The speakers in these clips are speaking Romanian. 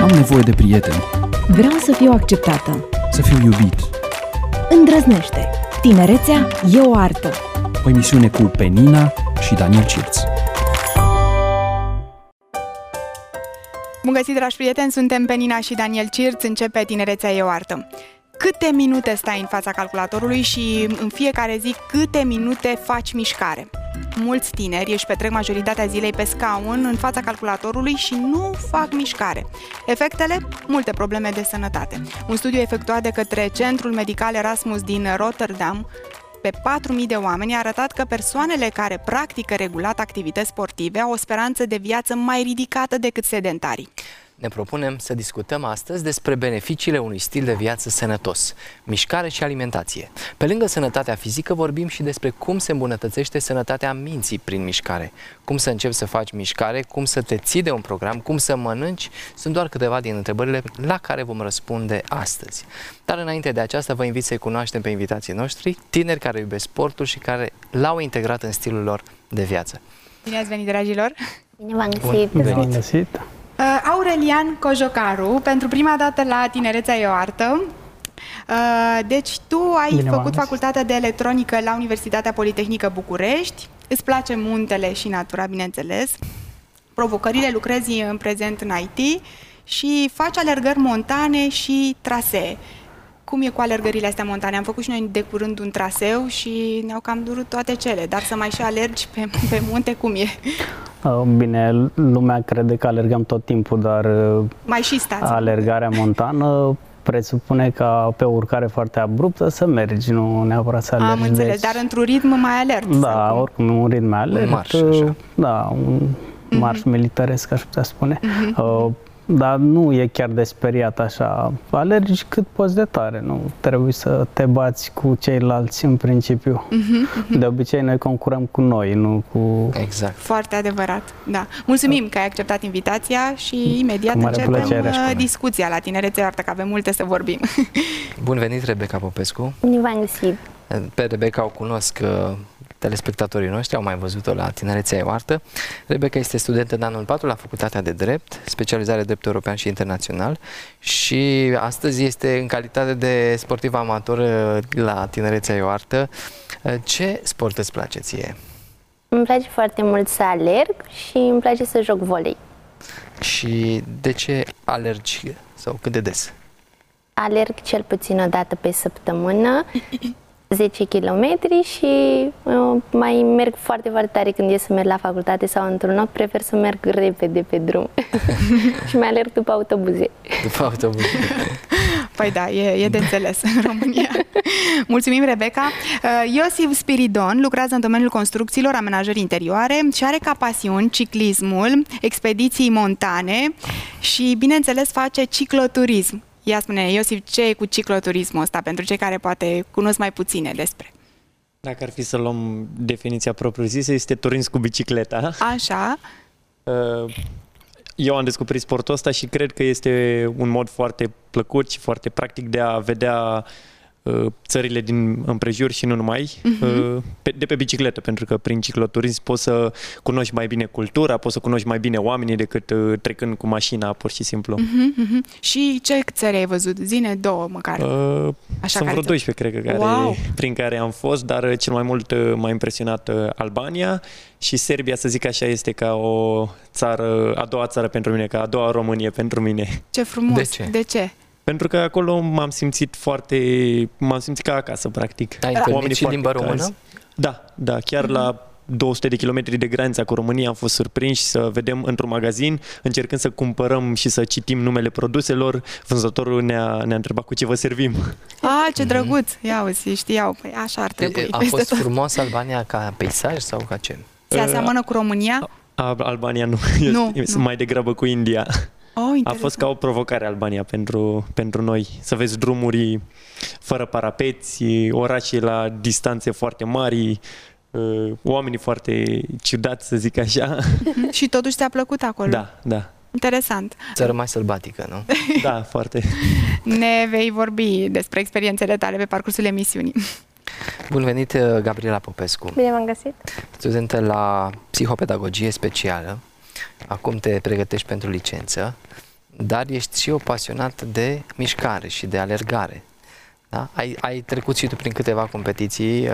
Am nevoie de prieteni. Vreau să fiu acceptată. Să fiu iubit. Îndrăznește. Tinerețea e o artă. O emisiune cu Penina și Daniel Cirț. Bun găsit, dragi prieteni, suntem Penina și Daniel Cirț, începe Tinerețea e o artă. Câte minute stai în fața calculatorului și în fiecare zi câte minute faci mișcare? Mulți tineri își petrec majoritatea zilei pe scaun în fața calculatorului și nu fac mișcare. Efectele? Multe probleme de sănătate. Un studiu efectuat de către Centrul Medical Erasmus din Rotterdam pe 4.000 de oameni a arătat că persoanele care practică regulat activități sportive au o speranță de viață mai ridicată decât sedentarii. Ne propunem să discutăm astăzi despre beneficiile unui stil de viață sănătos, mișcare și alimentație. Pe lângă sănătatea fizică vorbim și despre cum se îmbunătățește sănătatea minții prin mișcare. Cum să începi să faci mișcare, cum să te ții de un program, cum să mănânci, sunt doar câteva din întrebările la care vom răspunde astăzi. Dar înainte de aceasta vă invit să-i cunoaștem pe invitații noștri, tineri care iubesc sportul și care l-au integrat în stilul lor de viață. Bine ați venit, dragilor! Bine v-am găsit! Bun venit! Aurelian Cojocaru, pentru prima dată la Tinerețea e o artă. Deci tu ai făcut facultatea de electronică la Universitatea Politehnică București, îți place muntele și natura, bineînțeles, provocările, lucrezi în prezent în IT și faci alergări montane și trasee. Cum e cu alergările astea montane? Am făcut și noi de curând un traseu și ne-au cam durut toate cele, dar să mai și alergi pe munte, cum e? Bine, lumea crede că alergăm tot timpul, dar mai și stați. Alergarea montană presupune ca pe o urcare foarte abruptă să mergi, nu neapărat să alergi. Am înțeles, dar într-un ritm mai alert. Da, oricum un ritm mai alert. Un marș, așa. Da, un marș militaresc, aș putea spune. Dar nu e chiar de speriat așa. Alergi cât poți de tare, nu trebuie să te bați cu ceilalți în principiu. De obicei noi concurăm cu noi, nu cu... Exact. Foarte adevărat, da. Mulțumim că ai acceptat invitația și imediat începem discuția la Tinerețea e o artă, că avem multe să vorbim. Bun venit, Rebecca Popescu! Bine v-am găsit! Pe Rebecca o cunosc telespectatorii noștri, au mai văzut-o la Tinerețea e o artă. Rebecca este studentă de anul 4 la Facultatea de Drept, specializare Drept European și Internațional și astăzi este în calitate de sportiv amator la Tinerețea e o artă. Ce sport îți place ție? Îmi place foarte mult să alerg și îmi place să joc volei. Și de ce alergi sau cât de des? Alerg cel puțin o dată pe săptămână, 10 km și mai merg foarte, foarte tare când ies să merg la facultate sau într-un loc, prefer să merg repede pe drum și mai alerg după autobuze. După autobuze. Păi da, e de înțeles în România. Mulțumim, Rebecca. Iosif Spiridon lucrează în domeniul construcțiilor, amenajării interioare și are ca pasiuni ciclismul, expediții montane și, bineînțeles, face cicloturism. Ia spune, Iosif, ce e cu cicloturismul ăsta, pentru cei care poate cunosc mai puține despre? Dacă ar fi să luăm definiția propriu-zisă, este turism cu bicicleta. Așa. Eu am descoperit sportul ăsta și cred că este un mod foarte plăcut și foarte practic de a vedea țările din împrejur și nu numai, de pe bicicletă, pentru că prin cicloturism poți să cunoști mai bine cultura, poți să cunoști mai bine oamenii decât trecând cu mașina, pur și simplu. Și ce țări ai văzut? Zine două măcar. Sunt vreo 12, cred că, prin care am fost, dar cel mai mult m-a impresionat Albania și Serbia, să zic așa, este ca o țară, a doua țară pentru mine, ca a doua Românie pentru mine. Ce frumos! De ce? De ce? Pentru că acolo m-am simțit ca acasă, practic. Ai întâlnit și limba română? Da, chiar la 200 de kilometri de granița cu România am fost surprinși să vedem într-un magazin, încercând să cumpărăm și să citim numele produselor, vânzătorul ne-a întrebat cu ce vă servim. Ce drăguț! Ia uzi, știau, păi așa ar trebui. A fost frumos Albania ca peisaj sau ca ce? Se aseamănă cu România? Albania nu, sunt mai degrabă cu India. A fost ca o provocare Albania pentru noi, să vezi drumuri fără parapeți, orașe la distanțe foarte mari, oamenii foarte ciudați, să zic așa. Și totuși ți-a plăcut acolo? Da. Interesant. Țară mai sălbatică, nu? Da, foarte. Ne vei vorbi despre experiențele tale pe parcursul emisiunii. Bun venit, Gabriela Popescu. Bine v-am găsit. Studentă la psihopedagogie specială. Acum te pregătești pentru licență. dar ești și o pasionată de mișcare și de alergare. Da? Ai trecut și tu prin câteva competiții.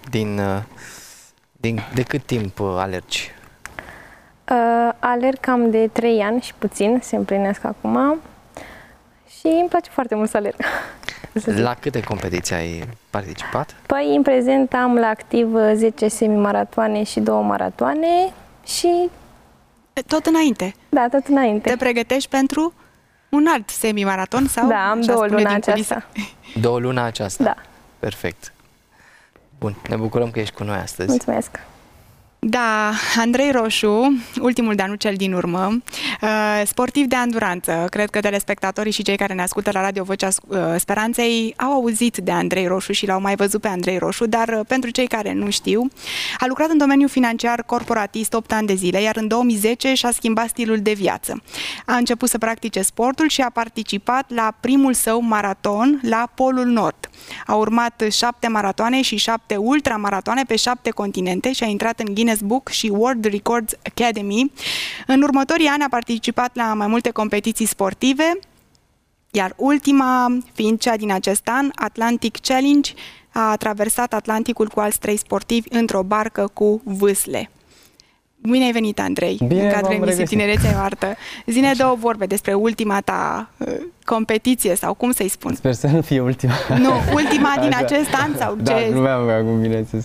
De cât timp alergi? Alerg cam de 3 ani și puțin, se împlinesc acum și îmi place foarte mult să alerg. La câte competiții ai participat? Păi, în prezent am la activ 10 semimaratoane și 2 maratoane și... Tot înainte? Da, tot înainte. Te pregătești pentru un alt semimaraton sau? Da, am 2 luni aceasta. 2 luni aceasta? Da. Perfect. Bun, ne bucurăm că ești cu noi astăzi. Mulțumesc. Da, Andrei Roșu, ultimul, dar nu cel din urmă, sportiv de anduranță. Cred că telespectatorii și cei care ne ascultă la Radio Vocea Speranței au auzit de Andrei Roșu și l-au mai văzut pe Andrei Roșu, dar pentru cei care nu știu, a lucrat în domeniul financiar corporatist 8 ani de zile, iar în 2010 și-a schimbat stilul de viață. A început să practice sportul și a participat la primul său maraton la Polul Nord. A urmat 7 maratoane și 7 ultramaratoane pe 7 continente și a intrat în Guinness Book și World Records Academy. În următorii ani a participat la mai multe competiții sportive, iar ultima fiind cea din acest an, Atlantic Challenge, a traversat Atlanticul cu alți 3 sportivi într-o barcă cu vâsle. Bine ai venit, Andrei, în cadrul emisiunii Tinerețea e o artă. Zine 2 vorbe despre ultima ta competiție sau cum să-i spun? Sper să nu fie ultima. Nu, ultima din acest an sau ce? Da, nu mi-am acum, bineînțeles.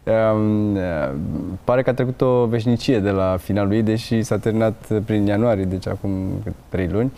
Pare că a trecut o veșnicie de la finalul ei, deși s-a terminat prin ianuarie, deci acum 3 luni.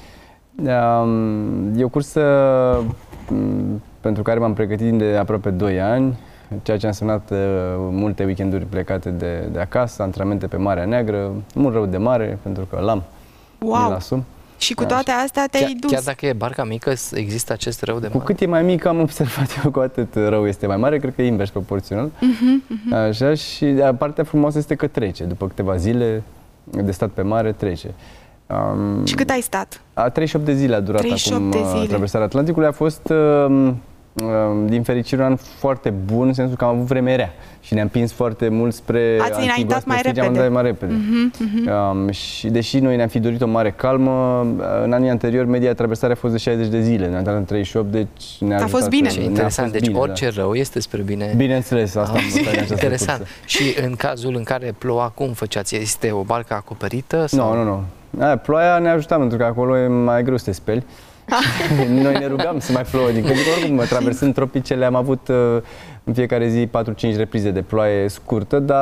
E o cursă pentru care m-am pregătit de aproape 2 ani, ceea ce a însemnat multe weekenduri plecate de acasă, antrenamente pe Marea Neagră, mult rău de mare, pentru că l-am. Wow! Și cu toate astea te-ai dus. Chiar dacă e barca mică, există acest rău de mare? Cu cât e mai mic, am observat eu, cu atât rău este mai mare, cred că e invers proporțional. Așa, și partea frumoasă este că trece, după câteva zile de stat pe mare, trece. Și cât ai stat? 38 de zile a durat acum traversarea Atlanticului. A fost, din fericire, un an foarte bun, în sensul că am avut vreme rea și ne-am împins foarte mult spre Ați înaintat mai repede. Am dat mai repede. Și deși noi ne-am fi dorit o mare calmă, în anii anteriori media traversare a fost de 60 de zile, ne-am dat în 38, deci ne-a ajutat. A fost bine. Interesant, deci orice rău este spre bine. Bineînțeles, asta am văzut în interesant. Și în cazul în care ploua, cum făceați? Este o barcă acoperită? Sau? Nu. Ploaia ne ajuta, pentru că acolo e mai greu să te speli. Noi ne rugam să mai plouă din când. Oricum, traversând tropicele, am avut în fiecare zi 4-5 reprize de ploaie scurtă, dar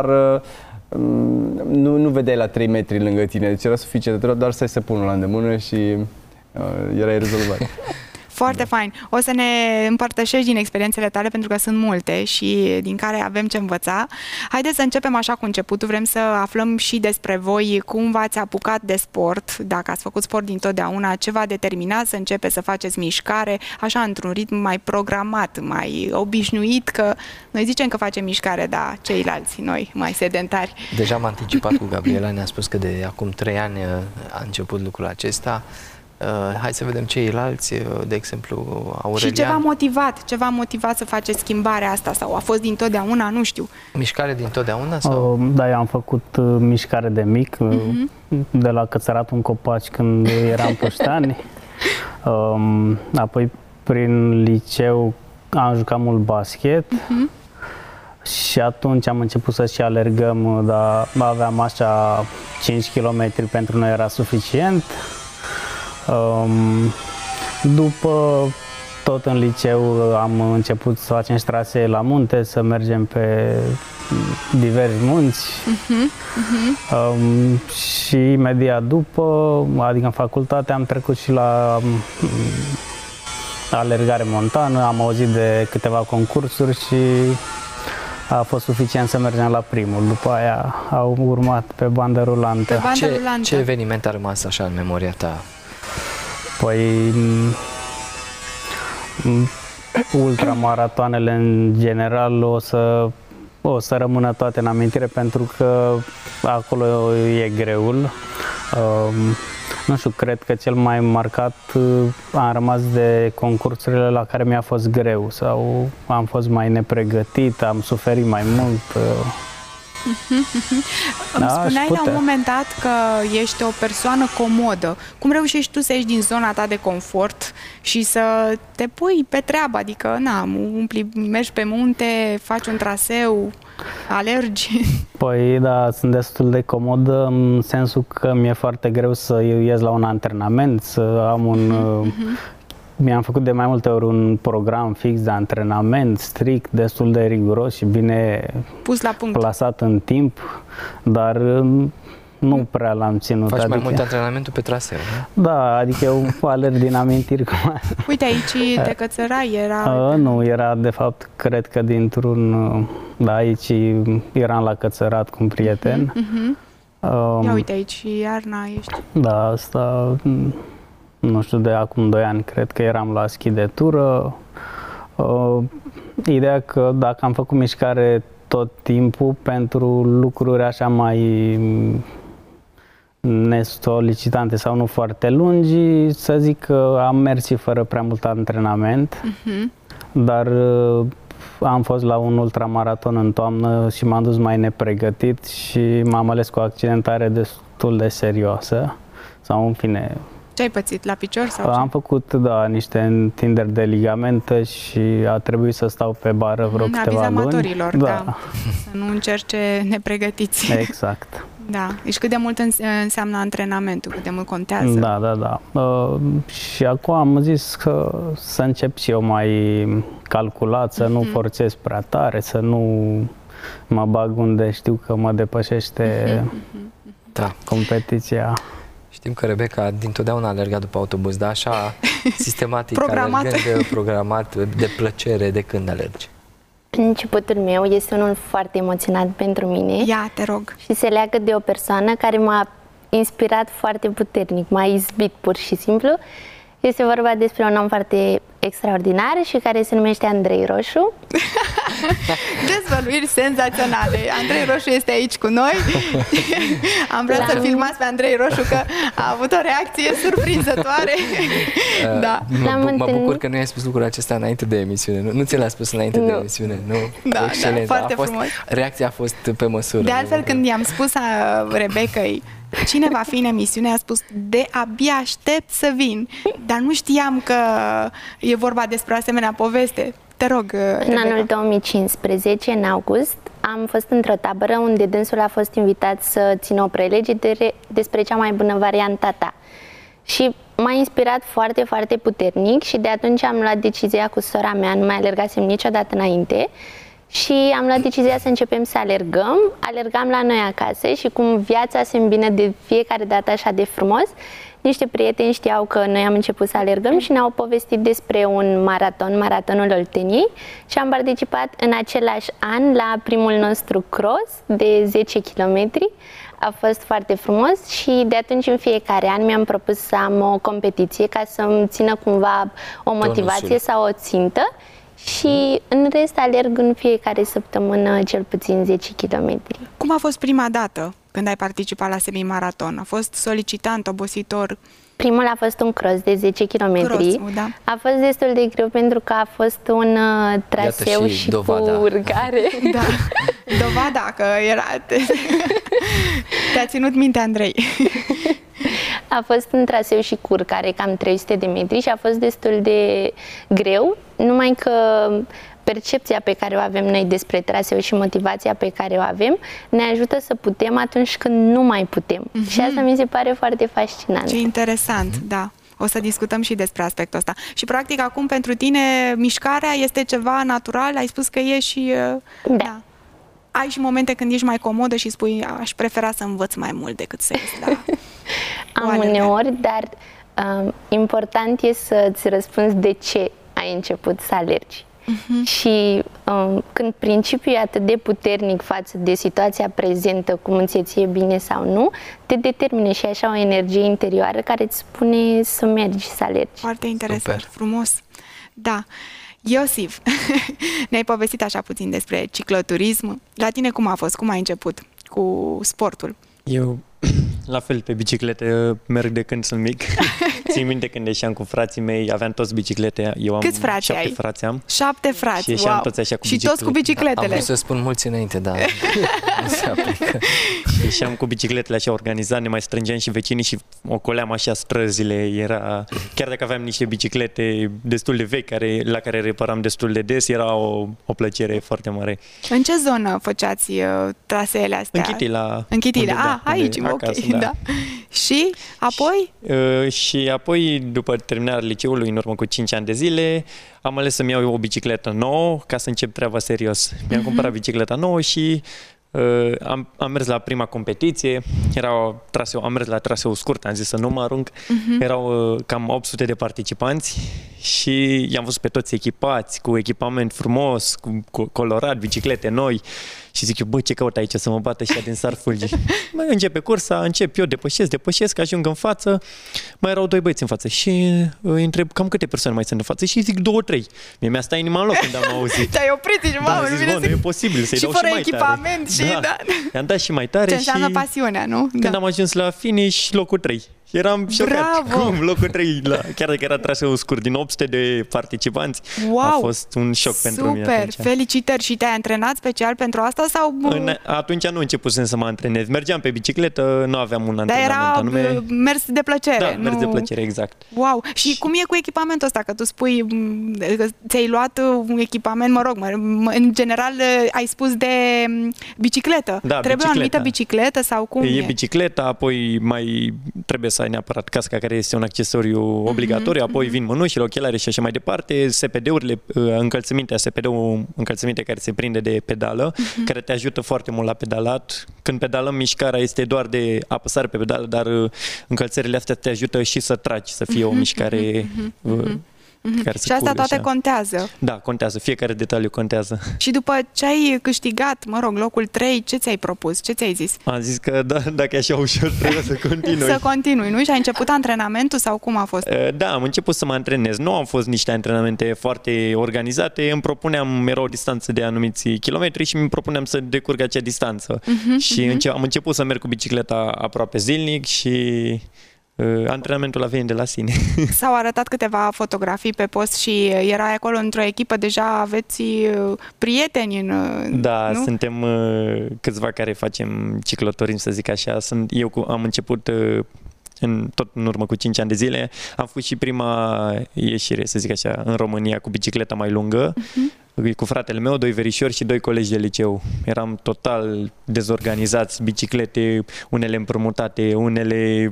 nu vedeai la 3 metri lângă tine. Deci era suficient de doar să-i se pună la îndemână și erai rezolvat. Foarte fain. O să ne împărtășești din experiențele tale, pentru că sunt multe și din care avem ce învăța. Haideți să începem așa cu începutul. Vrem să aflăm și despre voi, cum v-ați apucat de sport, dacă ați făcut sport dintotdeauna, ce v-a determinat să începeți să faceți mișcare, așa într-un ritm mai programat, mai obișnuit, că noi zicem că facem mișcare, dar ceilalți, noi, mai sedentari. Deja am anticipat cu Gabriela, ne-a spus că de acum 3 ani a început lucrul acesta. Hai să vedem ceilalți, de exemplu, Aurelian. Și ce v-a motivat să faceți schimbarea asta? Sau a fost dintotdeauna, nu știu? Mișcare dintotdeauna? Sau? Da, eu am făcut mișcare de mic, de la cățărat un copaci când eram puștani. Apoi prin liceu am jucat mult basket. Și atunci am început să și alergăm, dar aveam așa 5 km, pentru noi era suficient. După tot în liceu am început să facem trasee la munte, să mergem pe diversi munți. Și imediat după, adică în facultate, am trecut și la alergare montană, am auzit de câteva concursuri și a fost suficient să mergem la primul. După aia au urmat pe bandă rulantă. Ce eveniment a rămas așa în memoria ta? Păi, ultramaratoanele în general o să rămână toate în amintire, pentru că acolo e greul. Nu știu, cred că cel mai marcat am rămas de concursurile la care mi-a fost greu sau am fost mai nepregătit, am suferit mai mult. Îmi spuneai la un moment dat că ești o persoană comodă. Cum reușești tu să ieși din zona ta de confort și să te pui pe treabă? Adică, mergi pe munte, faci un traseu, alergi? Păi da, sunt destul de comod în sensul că mi-e foarte greu să ies la un antrenament, să am un... Mi-am făcut de mai multe ori un program fix de antrenament, strict, destul de riguros și bine pus la punct, plasat în timp, dar nu prea l-am ținut. Faci mai mult antrenamentul pe traseu, nu? Da, adică eu alerg din amintiri. Uite, aici te cățărai, era... Nu, era de fapt, cred că dintr-un... Da, aici eram la cățărat cu un prieten. Ia uite, aici iarna ești. Da, asta... Nu știu, de acum 2 ani, cred că eram la schi de tură. Ideea că dacă am făcut mișcare tot timpul pentru lucruri așa mai nesolicitante sau nu foarte lungi, să zic că am mers fără prea mult antrenament, dar am fost la un ultramaraton în toamnă și m-am dus mai nepregătit și m-am ales cu o accidentare destul de serioasă, sau în fine... Ce ai pățit? La picior sau ce? Am făcut, da, niște întinderi de ligamente și a trebuit să stau pe bară vreo câteva luni. Amatorilor, da. Să nu încerce nepregătiți. Exact. Da. Deci cât de mult înseamnă antrenamentul, cât de mult contează. Da. Și acum am zis că să încep și eu mai calculat, să nu forțez prea tare, să nu mă bag unde știu că mă depășește competiția. Știm că Rebecca dintotdeauna a alergat după autobuz, dar așa sistematic, programat, de plăcere, de când alergi? Începutul meu este unul foarte emoționat pentru mine. Ia, te rog. Și se leagă de o persoană care m-a inspirat foarte puternic, m-a izbit pur și simplu. Este vorba despre un om foarte extraordinar și care se numește Andrei Roșu. Dezvăluiri senzaționale. Andrei Roșu este aici cu noi. Am vrea să filmați pe Andrei Roșu că a avut o reacție surprinzătoare. Da. Mă bucur că nu i-ai spus lucrul acesta înainte de emisiune. Nu ți l-a spus înainte de emisiune. Nu? Da, excelent. foarte frumos. Reacția a fost pe măsură. De altfel, când i-am spus a Rebecca-i cine va fi în emisiune, a spus de abia aștept să vin. Dar nu știam că e vorba despre o asemenea poveste. Te rog, în anul 2015, în august, am fost într-o tabără unde dânsul a fost invitat să țină o prelegere despre cea mai bună variantă ta. Și m-a inspirat foarte, foarte puternic și de atunci am luat decizia cu sora mea, nu mai alergasem niciodată înainte, și am luat decizia să începem să alergăm. Alergam la noi acasă și cum viața se îmbină de fiecare dată așa de frumos, niște prieteni știau că noi am început să alergăm și ne-au povestit despre un maraton, Maratonul Olteniei, și am participat în același an la primul nostru cross de 10 km. A fost foarte frumos și de atunci în fiecare an mi-am propus să am o competiție ca să-mi țină cumva o motivație sau o țintă. Și în rest alerg în fiecare săptămână cel puțin 10 km. Cum a fost prima dată când ai participat la semimaraton? A fost solicitant, obositor? Primul a fost un cross de 10 km. Da. A fost destul de greu pentru că a fost un traseu și cu urcare. Da. Dovada că era... Te-a ținut minte, Andrei. A fost un traseu și cu urcare, cam 300 de metri și a fost destul de greu, numai că percepția pe care o avem noi despre traseu și motivația pe care o avem ne ajută să putem atunci când nu mai putem. Și asta mi se pare foarte fascinant. Ce interesant, da. O să discutăm și despre aspectul ăsta. Și practic acum pentru tine mișcarea este ceva natural? Ai spus că e și... Da. Ai și momente când ești mai comodă și spui aș prefera să învăț mai mult decât să ies la... Am uneori, dar important e să-ți răspunzi de ce ai început să alergi. Și când principiul e atât de puternic față de situația prezentă, cum îți ție bine sau nu, te determine și așa o energie interioară care îți spune să mergi, să alergi. Foarte interesant, frumos. Da. Iosif, ne-ai povestit așa puțin despre cicloturism. La tine cum a fost? Cum ai început cu sportul? Eu, la fel, pe biciclete merg de când sunt mic. Țin minte când ieșeam cu frații mei, aveam toți biciclete. Eu am Câți frați 7 ai? frați am. 7 frați, Și ieșeam wow. toți așa cu Și toți cu bicicletele. Am vrut să spun mulți înainte, dar nu se aplică. Ieșeam cu bicicletele așa organizat, ne mai strângeam și vecinii și ocoleam așa străzile. Era, chiar dacă aveam niște biciclete destul de vechi, la care reparam destul de des, era o plăcere foarte mare. În ce zonă făceați traseele astea? În Chitila. În Chitila, da, aici, acasă, ok, da. Și apoi? Și apoi, după terminarea liceului, în urmă cu 5 ani de zile, am ales să-mi iau o bicicletă nouă ca să încep treaba serios. Mi-am cumpărat bicicleta nouă și am mers la prima competiție, am mers la traseu scurt, am zis să nu mă arunc, erau cam 800 de participanți și i-am văzut pe toți echipați, cu echipament frumos, cu colorat, biciclete noi și zic eu, bă, ce caut aici să mă bată și din sar fulgi. Mai începe cursa, încep eu, depășesc, ajung în față, mai erau 2 băieți în față și îi întreb cam câte persoane mai sunt în față și zic 2-3. Mie-mi-a stat inima în loc când am auzit. Te-ai oprit și mamă, nu e posibil să-i dau și fără mai echipament tare. Și da. I-am dat și mai tare. Ce înseamnă pasiunea, nu? Când am ajuns la finish, locul 3. Eram șocat. Bravo! Cum? Locul 3, chiar dacă era traseul scurt, din 800 de participanți, wow! A fost un șoc pentru mine atunci. Super! Felicitări! Și te-ai antrenat special pentru asta? Sau? Atunci nu începusem să mă antrenez. Mergeam pe bicicletă, nu aveam un antrenament anume. Dar era mers de plăcere. Da, mers de plăcere, exact. Wow! Și cum e cu echipamentul ăsta? Că tu spui că ți-ai luat un echipament, mă rog, în general ai spus de bicicletă. Da, trebuie o anumită bicicletă sau cum e? E bicicleta, apoi mai trebuie să ai neapărat casca, care este un accesoriu obligatoriu, apoi vin mânușile, ochelare și așa mai departe, SPD-urile, încălțămintea, SPD-ul, încălțăminte care se prinde de pedală, care te ajută foarte mult la pedalat. Când pedalăm, mișcarea este doar de apăsare pe pedală, dar încălțările astea te ajută și să tragi, să fie o mișcare care și asta toate contează. Da, contează. Fiecare detaliu contează. Și după ce ai câștigat, mă rog, locul 3, ce ți-ai propus? Ce ți-ai zis? Am zis că dacă e așa ușor, trebuie să continui. Să continui, nu? Și ai început antrenamentul sau cum a fost? Da, am început să mă antrenez. Nu au fost niște antrenamente foarte organizate. Îmi propuneam, era o distanță de anumiți kilometri și îmi propuneam să decurg acea distanță. Și am început să merg cu bicicleta aproape zilnic și antrenamentul a venit de la sine. S-au arătat câteva fotografii pe post și erai acolo într-o echipă, deja aveți prieteni Da, nu? Suntem câțiva care facem cicloturism, să zic așa. Am început tot în urmă cu 5 ani de zile. Am fost și prima ieșire, să zic așa, în România cu bicicleta mai lungă. Cu fratele meu, 2 verișori și 2 colegi de liceu. Eram total dezorganizați, biciclete, unele împrumutate, unele...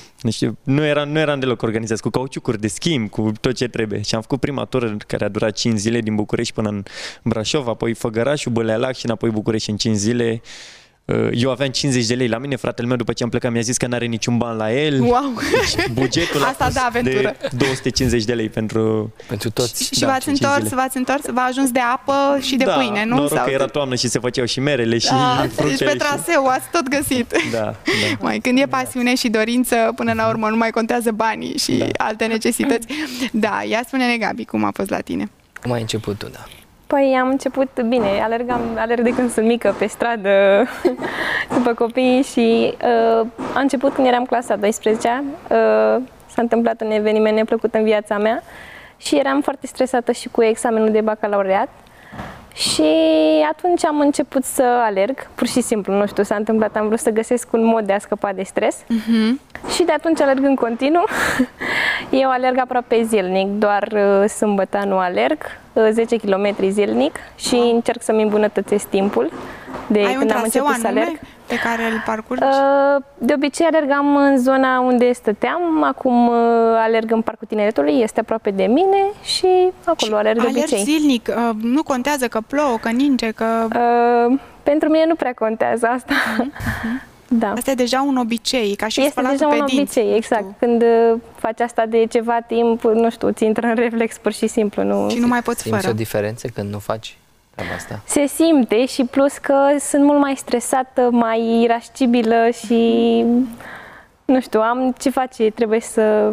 Nu eram deloc organizați, cu cauciucuri de schimb, cu tot ce trebuie. Și am făcut prima tură care a durat 5 zile din București până în Brașov, apoi Făgărașul, Bălealac și înapoi București în 5 zile. Eu aveam 50 de lei la mine, fratele meu după ce am plecat mi-a zis că n-are niciun ban la el. Wow. Deci bugetul asta a fost de 250 de lei pentru toți. Și v-ați întors, v-a ajuns de apă și de pâine, nu? Noroc că era toamnă și se făceau și merele și fructele. Deci pe traseu ați tot găsit. Da. Mai, când e pasiune și dorință, până la urmă nu mai contează banii și alte necesități. Da, ia spune-ne, Gabi, cum a fost la tine? Cum ai început tu, da? Păi am început bine, alerg de când sunt mică pe stradă după copii și a început când eram clasa 12-a, s-a întâmplat un eveniment neplăcut în viața mea și eram foarte stresată și cu examenul de bacalaureat și atunci am început să alerg, pur și simplu, nu știu, s-a întâmplat, am vrut să găsesc un mod de a scăpa de stres și de atunci alerg în continuu. Eu alerg aproape zilnic, doar sâmbătă nu alerg, 10 km zilnic și încerc să-mi îmbunătățesc timpul de când am început să alerg. Pe care îl parcurgi? De obicei alergam în zona unde stăteam, acum alerg în Parcul Tineretului, este aproape de mine și acolo alerg de obicei. Alergi zilnic, nu contează că plouă, că ninge, că... Pentru mine nu prea contează asta. Da. Asta e deja un obicei, ca și este deja un obicei, exact. Când faci asta de ceva timp, nu știu, ți intră în reflex pur și simplu. Nu... Și nu mai poți fără. Simți o diferență când nu faci treaba asta? Se simte și plus că sunt mult mai stresată, mai irascibilă și nu știu, am ce face, trebuie să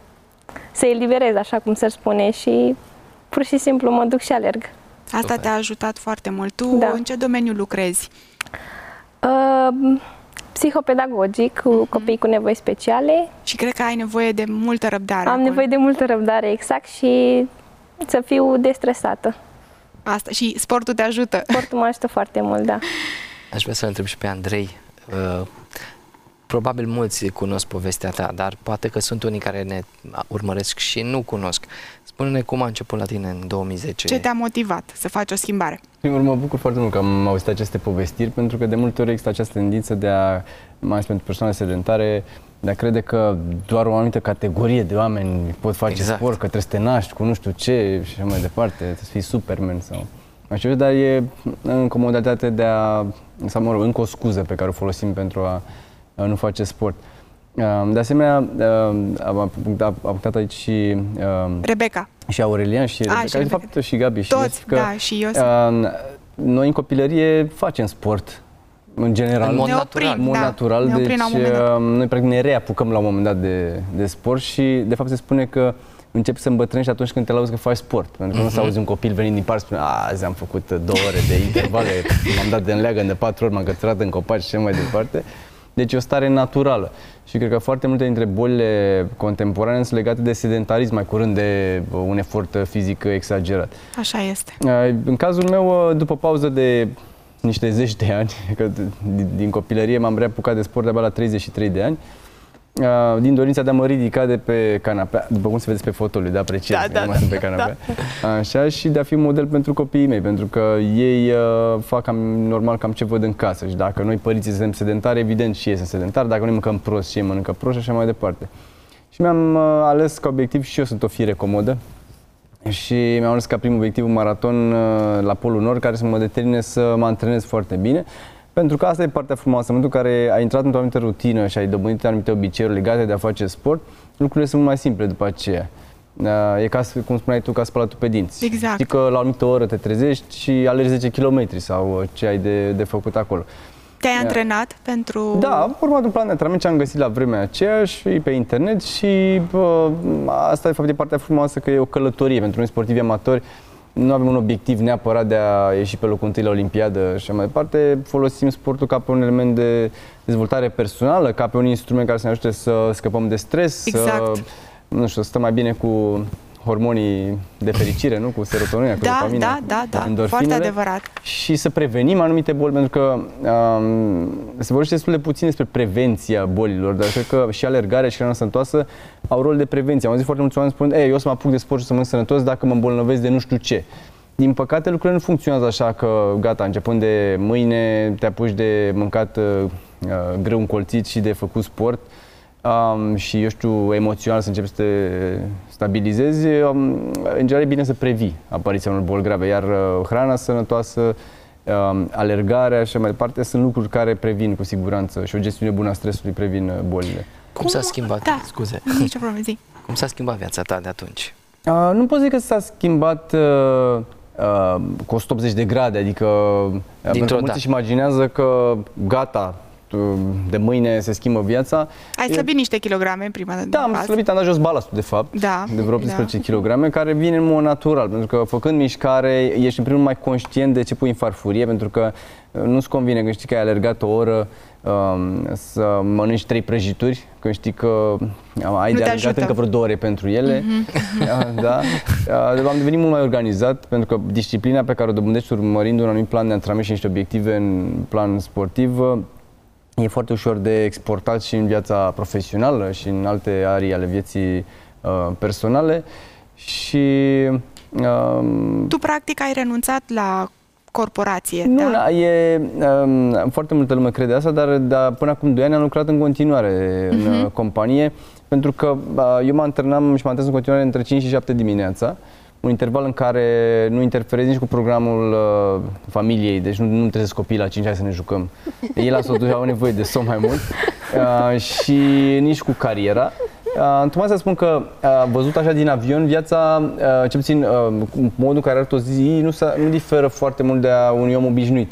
eliberez, așa cum se spune, și pur și simplu mă duc și alerg. Asta Super. te-a ajutat foarte mult. Tu în ce domeniu lucrezi? psihopedagogic cu copii cu nevoi speciale. Și cred că ai nevoie de multă răbdare. Am nevoie de multă răbdare, exact, și să fiu destresată. Asta, și sportul te ajută. Sportul mă ajută foarte mult, da. Aș vrea să-l întreb și pe Andrei. Probabil mulți cunosc povestea ta, dar poate că sunt unii care ne urmăresc și nu cunosc. Spune-ne cum a început la tine în 2010. Ce te-a motivat să faci o schimbare? Primul, mă bucur foarte mult că am auzit aceste povestiri, pentru că de multe ori există această tendință de a, mai ales pentru persoane sedentare, de a crede că doar o anumită categorie de oameni pot face sport, că trebuie să te naști cu nu știu ce și așa mai departe, trebuie să fii Superman sau așa, dar e încă o modalitate de a, sau mă rog, încă o scuză pe care o folosim pentru a nu face sport. De asemenea, am punctat aici și Rebecca. Și Aurelian și Rebecca, de fapt și Gabi. Toți, da, și eu. Noi în copilărie facem sport, în general. În mod natural. Deci noi practic ne reapucăm la un moment dat de sport și de fapt se spune că începi să îmbătrânești atunci când te lauzi că faci sport. Pentru că nu să auzi un copil venind din parc și spune azi am făcut 2 ore de intervale, m-am dat de înleagă de 4 ori, m-am cățărat în copaci și mai departe. Deci e o stare naturală și cred că foarte multe dintre bolile contemporane sunt legate de sedentarism mai curând de un efort fizic exagerat. Așa este. În cazul meu, după pauză de niște zeci de ani, că din copilărie m-am reapucat de sport de-abia la 33 de ani, din dorința de a mă ridica de pe canapea, după cum se vedeți pe fotoliu, de apreciez, că nu mai sunt pe canapea, așa, și de a fi model pentru copiii mei, pentru că ei fac normal cam ce văd în casă și dacă noi părinții suntem sedentari, evident și ei sunt sedentari, dacă noi mâncăm prost și ei mănâncă prost și așa mai departe. Și mi-am ales ca obiectiv, și eu sunt o fire comodă, și mi-am ales ca prim obiectiv un maraton la Polul Nord, care să mă determine să mă antrenez foarte bine. Pentru că asta e partea frumoasă, în momentul în care ai intrat într-o anumită rutină și ai dobândit anumite obiceiuri legate de a face sport, lucrurile sunt mult mai simple după aceea. E ca, cum spuneai tu, ca spălatul pe dinți. Exact. Știi că la o anumită oră te trezești și alergi 10 km sau ce ai de făcut acolo. Te-ai antrenat pentru... Da, am urmat un plan de antrenament ce am găsit la vremea aceea și pe internet și asta de fapt e partea frumoasă, că e o călătorie pentru noi sportivi amatori. Nu avem un obiectiv neapărat de a ieși pe locul întâi la Olimpiadă și așa mai departe. Folosim sportul ca pe un element de dezvoltare personală, ca pe un instrument care să ne ajute să scăpăm de stres, să, nu știu, să stăm mai bine cu hormonii de fericire, nu? Cu serotonina, cu dopamina, endorfinele, foarte adevărat. Și să prevenim anumite boli, pentru că se vorbește destul de puțin despre prevenția bolilor, dar cred că și alergarea și hrana sănătoasă au rol de prevenție. Am auzit foarte mulți oameni spunând, eu o să mă apuc de sport și să mănânc sănătos dacă mă îmbolnăvesc de nu știu ce. Din păcate, lucrurile nu funcționează așa că, gata, începând de mâine te apuci de mâncat greu încolțit și de făcut sport. Și, eu știu, emoțional să începi să te stabilizezi, în general e bine să previi apariția unor boli grave, iar hrana sănătoasă, alergarea și așa mai departe sunt lucruri care previn cu siguranță și o gestiune bună a stresului previn bolile. Cum s-a schimbat? Scuze. Nici o problemă, zi. Cum s-a schimbat ziua ta de atunci? Nu pot zic că s-a schimbat cu 180 de grade, adică mulți își imaginează că gata, de mâine se schimbă viața. Ai slăbit niște kilograme în prima dată. Da, am slăbit, am dat jos balastul, de fapt, de vreo 18 kg, care vine în mod natural, pentru că făcând mișcare, ești în primul mai conștient de ce pui în farfurie, pentru că nu-ți convine când știi că ai alergat o oră să mănânci 3 prăjituri, când știi că ai de alergat încă vreo 2 ore pentru ele. Am devenit mult mai organizat, pentru că disciplina pe care o dobândești urmărind un anumit plan de antrenament și niște obiective în plan sportiv e foarte ușor de exportat și în viața profesională și în alte arii ale vieții personale. Și tu practic ai renunțat la corporație. Nu, foarte multă lume crede asta, dar până acum 2 ani am lucrat în continuare în companie, pentru că eu mă antrenam și mă antrenez în continuare între 5 și 7 dimineața. Un interval în care nu interferezi nici cu programul familiei, deci nu trezesc copiii la 5 ani să ne jucăm. Ei la totuși au nevoie de somn mai mult și nici cu cariera. Tocmai să spun că, văzut așa din avion, viața, cel puțin modul în care arată o zi, nu diferă foarte mult de a unui om obișnuit.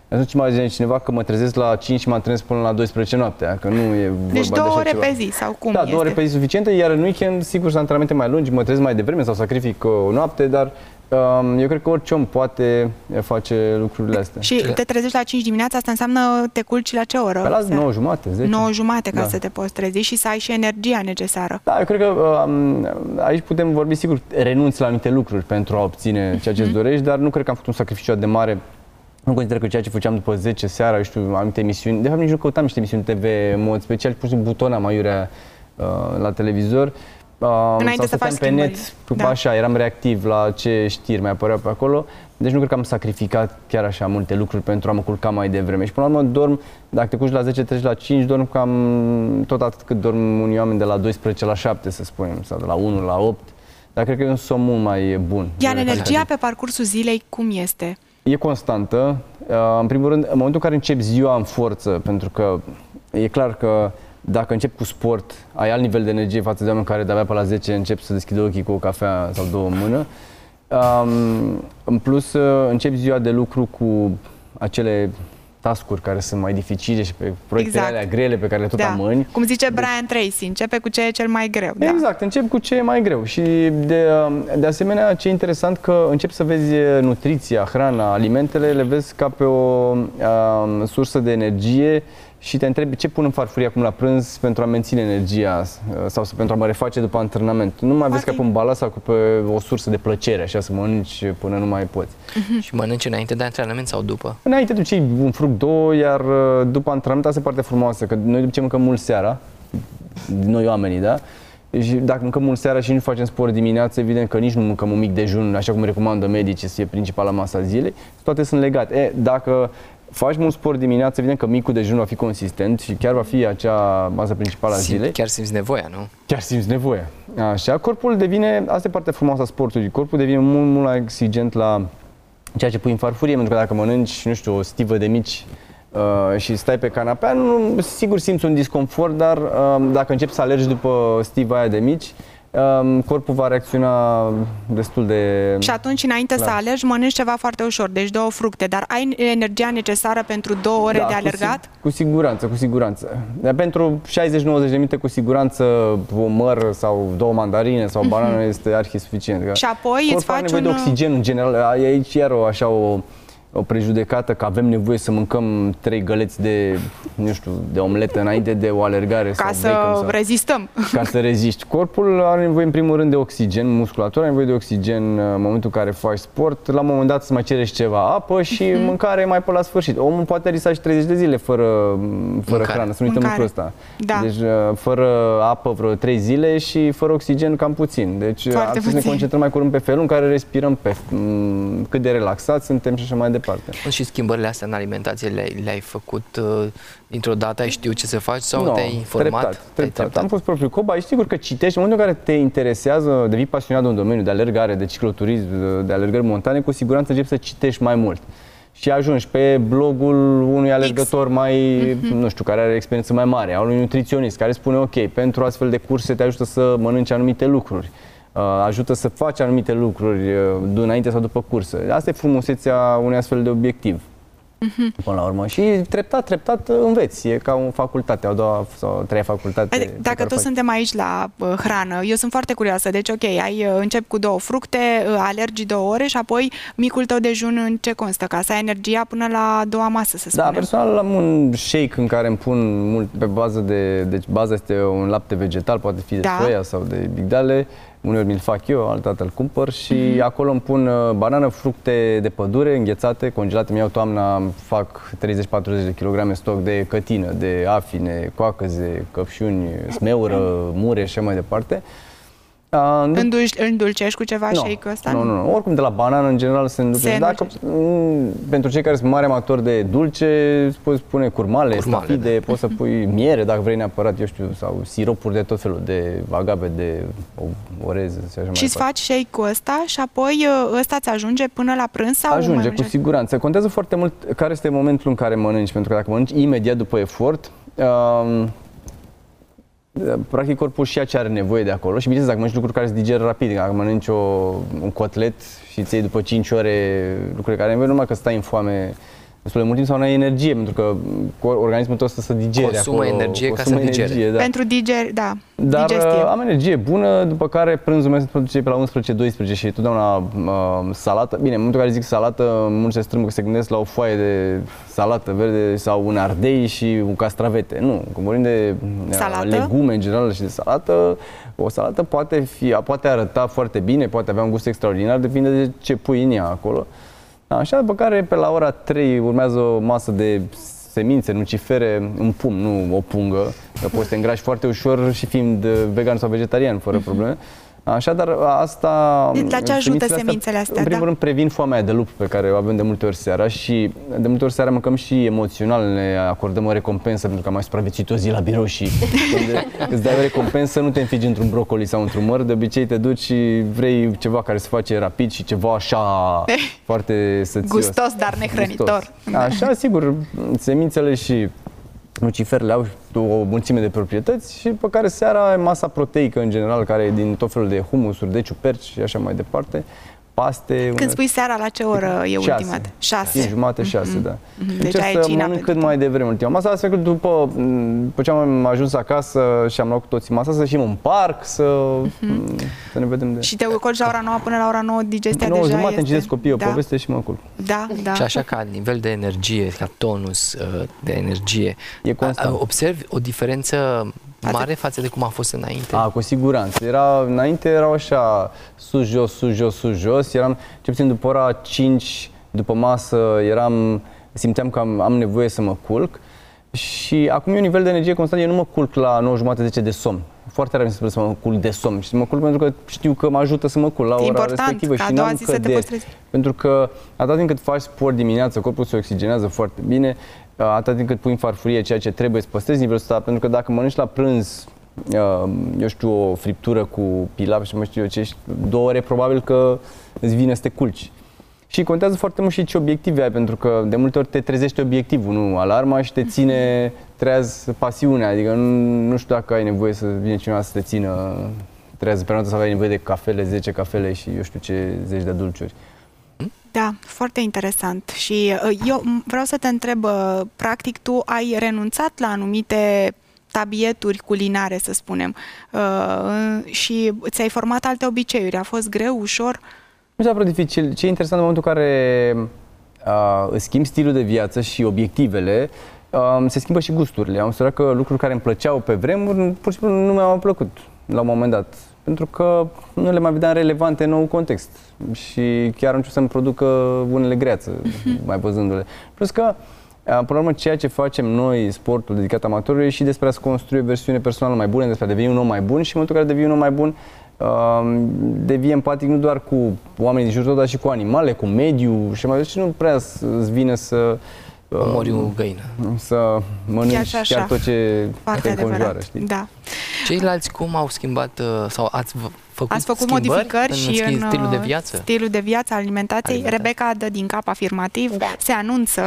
Atunci imagine cineva că mă trezesc la 5 și mă antrenez până la 12 noaptea, că nu e vorba Deci de 2 așa ore ceva. pe zi sau cum Da, este? 2 ore pe zi suficiente, iar în weekend, sigur, sunt antrenamente mai lungi, mă trezesc mai devreme sau sacrific o noapte, dar eu cred că orice om poate face lucrurile astea. Și te trezești la 5 dimineața, asta înseamnă te culci la ce oră? Pe la 9 jumate, 10. 9 jumate ca Da. să te poți trezi și să ai și energia necesară. Da, eu cred că aici putem vorbi, sigur, renunți la anumite lucruri pentru a obține ceea ce îți dorești, dar nu cred că am făcut un sacrificiu atât de mare. Nu consider că ceea ce făceam după 10 seara, eu știu, anumite emisiuni, de fapt nici nu căutam niște emisiuni TV în mod special, pur și simplu butonam aiurea la televizor. Înainte sau să faci stăteam pe net, schimbări. Da. așa, eram reactiv la ce știri mai apăreau pe acolo, deci nu cred că am sacrificat chiar așa multe lucruri pentru a mă culca mai devreme. Și până la urmă dorm, dacă te culci la 10, treci la 5, dorm cam tot atât cât dorm unii oameni de la 12 la 7, să spunem, sau de la 1 la 8, dar cred că e un somn mult mai bun. Iar energia pe parcursul zilei cum este? E constantă. În primul rând, în momentul în care începi ziua în forță, pentru că e clar că dacă începi cu sport, ai alt nivel de energie față de oameni care de-abia pe la 10 încep să deschidă ochii cu o cafea sau două în mână. În plus, începi ziua de lucru cu acele task-uri care sunt mai dificile și pe proiectele alea grele pe care le tot amâni. Cum zice Brian Tracy, începe cu ce e cel mai greu. Exact, încep cu ce e mai greu și de asemenea ce e interesant că începi să vezi nutriția, hrana, alimentele, le vezi ca pe o sursă de energie și te întrebi ce pun în farfurie acum la prânz pentru a menține energia sau pentru a mă reface după antrenament. Nu mai vezi ca pe un balas sau ca pe o sursă de plăcere, așa să mănânci până nu mai poți. Și mănânci înainte de antrenament sau după? Înainte duci un fruct, două, iar după antrenament asta e partea frumoasă, că noi după ce mâncăm mult seara, noi oamenii, da? Și dacă mâncăm mult seara și nu facem sport dimineața, evident că nici nu mâncăm un mic dejun, așa cum recomandă medicii să fie principala masa zilei, toate sunt legate. Dacă faci mult sport dimineața, evident că micul dejun va fi consistent și chiar va fi acea masă principală a zilei. Chiar simți nevoia, nu? Chiar simți nevoia. Așa, corpul devine, asta e partea frumoasă a sportului, corpul devine mult mai exigent la ceea ce pui în farfurie, pentru că dacă mănânci, nu știu, o stivă de mici și stai pe canapea, sigur simți un disconfort, dar dacă începi să alergi după stiva aia de mici, corpul va reacționa destul de... Și atunci, înainte să alergi, mănânci ceva foarte ușor, deci 2 fructe, dar ai energia necesară pentru 2 ore de alergat? Cu siguranță, cu siguranță. Dar pentru 60-90 de minute, cu siguranță, un măr sau 2 mandarine sau banană este arhi suficient. Și apoi îți faci nevoie de oxigen în general. Aici iar o prejudecată că avem nevoie să mâncăm 3 găleți de, nu știu, de omletă înainte de o alergare ca sau bacon. Să rezistăm. Ca să reziști. Corpul are nevoie în primul rând de oxigen, musculatura are nevoie de oxigen în momentul în care faci sport. La un moment dat să mai cerești ceva apă și mâncare mai pe la sfârșit. Omul poate risa și 30 de zile fără hrană, să nu uităm lucrul ăsta. Da. Deci fără apă vreo 3 zile și fără oxigen cam puțin. Deci ar trebui să ne concentrăm mai curând pe felul în care respirăm, pe cât de relaxați suntem și așa mai departe. Și schimbările astea în alimentație le-ai făcut dintr-o dată, ai știut ce să faci sau te-ai informat? Treptat. Am fost propriu cobai. Sigur că citești, în momentul în care te interesează, devii pasionat de un domeniu de alergare, de cicloturism, de alergări montane, cu siguranță începi să citești mai mult. Și ajungi pe blogul unui alergător mai, nu știu, care are experiență mai mare, a unui nutriționist, care spune, ok, pentru astfel de curse te ajută să mănânci anumite lucruri. Ajută să faci anumite lucruri înainte sau după cursă. Asta e frumusețea unui astfel de obiectiv. Până la urmă. Și treptat înveți. E ca o facultate, a doua sau a treia facultate. Dacă tot suntem aici la hrană, eu sunt foarte curioasă. Deci, ok, încep cu 2 fructe, alergi 2 ore și apoi micul tău dejun în ce constă? Ca să ai energia până la a doua masă, să spunem. Da, personal am un shake în care îmi pun mult pe bază de... Deci baza este un lapte vegetal, poate fi de soia sau de migdale. Uneori mi-l fac eu, altădată îl cumpăr și acolo îmi pun banană, fructe de pădure înghețate, congelate. Mi-au toamna, fac 30-40 de kilograme stoc de cătină, de afine, coacăze, căpșuni, smeură, mure și așa mai departe. Îndulcești cu ceva shake-ul ăsta? Nu. Oricum de la banană în general se îndulcește. Dacă, pentru cei care sunt mari amatori de dulce, poți pune curmale, stafide, poți să pui miere dacă vrei neapărat, eu știu, sau siropuri de tot felul, de agave, de orez și așa mai departe. Și îți faci shake-ul ăsta și apoi ăsta îți ajunge până la prânz sau ajunge, cu siguranță. Contează foarte mult care este momentul în care mănânci, pentru că dacă mănânci imediat după efort, practic corpul și ce are nevoie de acolo și bineînțeles dacă mănânci lucruri care se digeră rapid, dacă mănânci un cotlet și îți iei după 5 ore lucruri care ai nevoie, numai că stai în foame destul de mult timp sau n-ai energie, pentru că organismul tău să digere consumă acolo. energie ca să digere. Da. Pentru Dar digestie. am energie bună, după care prânzul meu se produce pe la 11-12 și totdeauna salată. Bine, în momentul în care zic salată, mulți se strâmbă că se gândesc la o foaie de salată verde sau un ardei și un castravete. Nu, când vorbim de legume în general și de salată, o salată poate arăta foarte bine, poate avea un gust extraordinar, depinde de ce pui în ea acolo. Așa, după care pe la ora 3 urmează o masă de semințe, nucifere, un pumn, nu o pungă, că poți să te îngrași foarte ușor și fiind vegan sau vegetarian, fără probleme. Așa, dar asta... La ce ajută semințele astea? În primul rând previn foamea de lup pe care o avem de multe ori seara și de multe ori seara mâncăm și emoțional, ne acordăm o recompensă pentru că am mai supraviețuit o zi la birou și îți dai o recompensă, nu te înfigi într-un brocoli sau într-un măr, de obicei te duci și vrei ceva care se face rapid și ceva așa foarte sățios. Gustos, dar nehrănitor. Așa, sigur, semințele și nuciferele au o mulțime de proprietăți și pe care seara masa proteică în general, care e din tot felul de humusuri, de ciuperci și așa mai departe, paste... Când spui seara, la ce oră e ultima dată? 6. 5:30, 6, da. Deci încerc să mănânc cât mai devreme ultima masă, astfel că după ce am ajuns acasă și am luat cu toții masa, să ieșim în parc, să ne vedem de... Și te culci la ora 9 până la ora 9, digestia deja este... 9:30 îmi copiii o poveste și mă culc. Da. Și așa ca nivel de energie, ca tonus de energie, e constant. Observi o diferență mare față de cum a fost înainte? Cu siguranță. Înainte erau așa sus, jos, sus, jos, sus, jos. Eram, ce puțin după ora 5, după masă, simțeam că am nevoie să mă culc. Și acum e un nivel de energie constant. Eu nu mă culc la 9:30-10 de somn. Foarte rar mi se pare să mă culc de somn. Și mă culc pentru că știu că mă ajută să mă culc la ora respectivă. Și n-am căderi. Pentru că atât timp cât faci sport dimineața, corpul se oxigenează foarte bine. Atât timp cât pui în farfurie ceea ce trebuie să păstrezi nivelul ăsta, pentru că dacă mănânci la prânz, eu știu, o friptură cu pilaf și mă știu eu ce, 2 ore probabil că îți vine să te culci. Și contează foarte mult și ce obiective ai, pentru că de multe ori te trezește obiectivul, nu alarma, și te ține treaz pasiunea, adică nu știu dacă ai nevoie să vină cineva să te țină treaz pe noapte sau ai nevoie de cafele, 10 cafele și eu știu ce zeci de dulciuri. Da, foarte interesant. Și eu vreau să te întreb, practic tu ai renunțat la anumite tabieturi culinare, să spunem, și ți-ai format alte obiceiuri. A fost greu, ușor? Nu s-a părut dificil. Ce e interesant în momentul în care îți schimbi stilul de viață și obiectivele, se schimbă și gusturile. Am observat că lucruri care îmi plăceau pe vremuri, pur și simplu nu mi-au plăcut la un moment dat. Pentru că nu le mai vedeam relevante în nou context și chiar încep să-mi producă unele greață, mai văzându-le. Plus că, până la urmă, ceea ce facem noi, sportul dedicat amatorului, e și despre a-ți construi o versiune personală mai bună, despre a deveni un om mai bun și în momentul în care devii un om mai bun, devii empatic nu doar cu oamenii din jurul tău, dar și cu animale, cu mediul și mai departe. Și nu prea îți vine să omori o găină. Să mănânci chiar tot ce te înconjoară, știi? Da. Ceilalți cum au schimbat sau ați făcut modificări și în stilul de viață? Stilul de viață, alimentației. Rebecca dă din cap afirmativ, se anunță.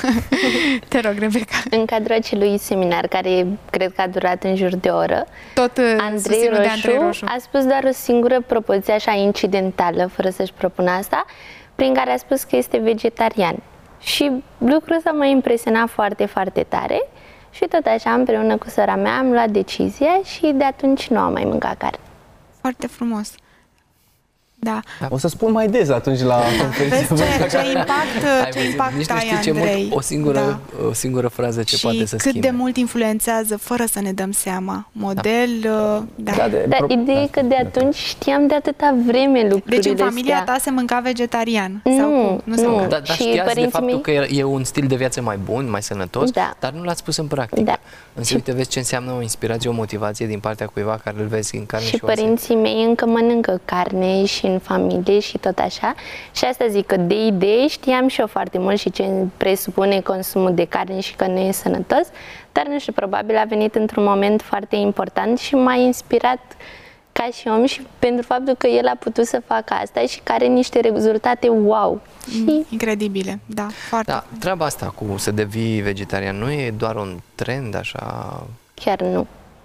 Te rog, Rebecca. În cadrul acelui seminar, care cred că a durat în jur de o oră, Andrei Roșu a spus doar o singură propoziție așa incidentală, fără să-și propună asta, prin care a spus că este vegetarian. Și lucrul ăsta m-a impresionat foarte, foarte tare și tot așa, împreună cu sora mea, am luat decizia și de atunci nu am mai mâncat carne. Foarte frumos. Da. O să spun mai des atunci la conferință. Vezi ce impact ai, Andrei. O singură frază ce poate să schimbe. Și cât de mult influențează, fără să ne dăm seama. Model, Dar ideea e că de atunci știam de atâta vreme lucrurile astea. Deci în familia ta se mânca vegetarian? Nu. Dar știați de faptul că e un stil de viață mai bun, mai sănătos, dar nu l-ați pus în practică. Însă uite, vezi ce înseamnă o inspirație, o motivație din partea cuiva care îl vezi în carne și oase. Și părinții mei încă mănâncă carne și în familie și tot așa. Și asta zic că de idei știam și eu foarte mult și ce presupune consumul de carne și că nu e sănătos, dar nu știu, probabil a venit într-un moment foarte important și m-a inspirat ca și om și pentru faptul că el a putut să facă asta și care are niște rezultate wow. Incredibile, da, foarte. Da, treaba asta cu să devii vegetarian nu e doar un trend așa? Chiar nu.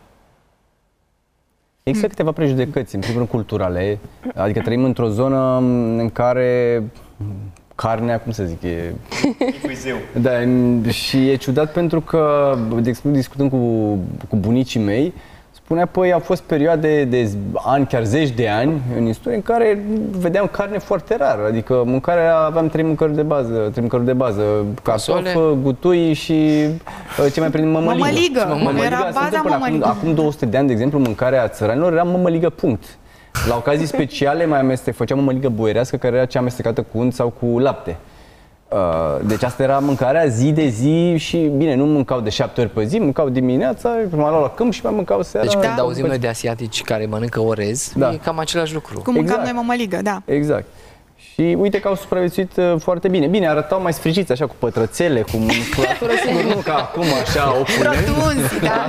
Există câteva prejudecăți, în primul rând culturale, adică trăim într-o zonă în care carnea, cum să zic, e... Da, și e ciudat pentru că, de exemplu, discutând cu bunicii mei, spunea, păi, au fost perioade de ani, chiar zeci de ani în istorie, în care vedeam carne foarte rară. Adică aveam trei mâncăruri de bază, cartofi, gutui și ce mai prindem, mămăligă. Mămăligă, era baza mămăligă. Acum 200 de ani, de exemplu, mâncarea țăranilor era mămăligă, punct. La ocazii speciale făceam mămăligă boierească, care era cea amestecată cu unt sau cu lapte. Deci asta era mâncarea zi de zi și, bine, nu mâncau de 7 ori pe zi, mâncau dimineața, mă luau la câmp și mai mâncau seara. Deci când auzim noi de asiatici care mănâncă orez, e cam același lucru. Cum mâncam noi mămăligă, da. Exact. Și uite că au supraviețuit foarte bine. Bine, arătau mai sfrigiți, așa, cu pătrățele, cu musculatură, sigur, nu ca acum, așa, opulent. Rotunzi, da.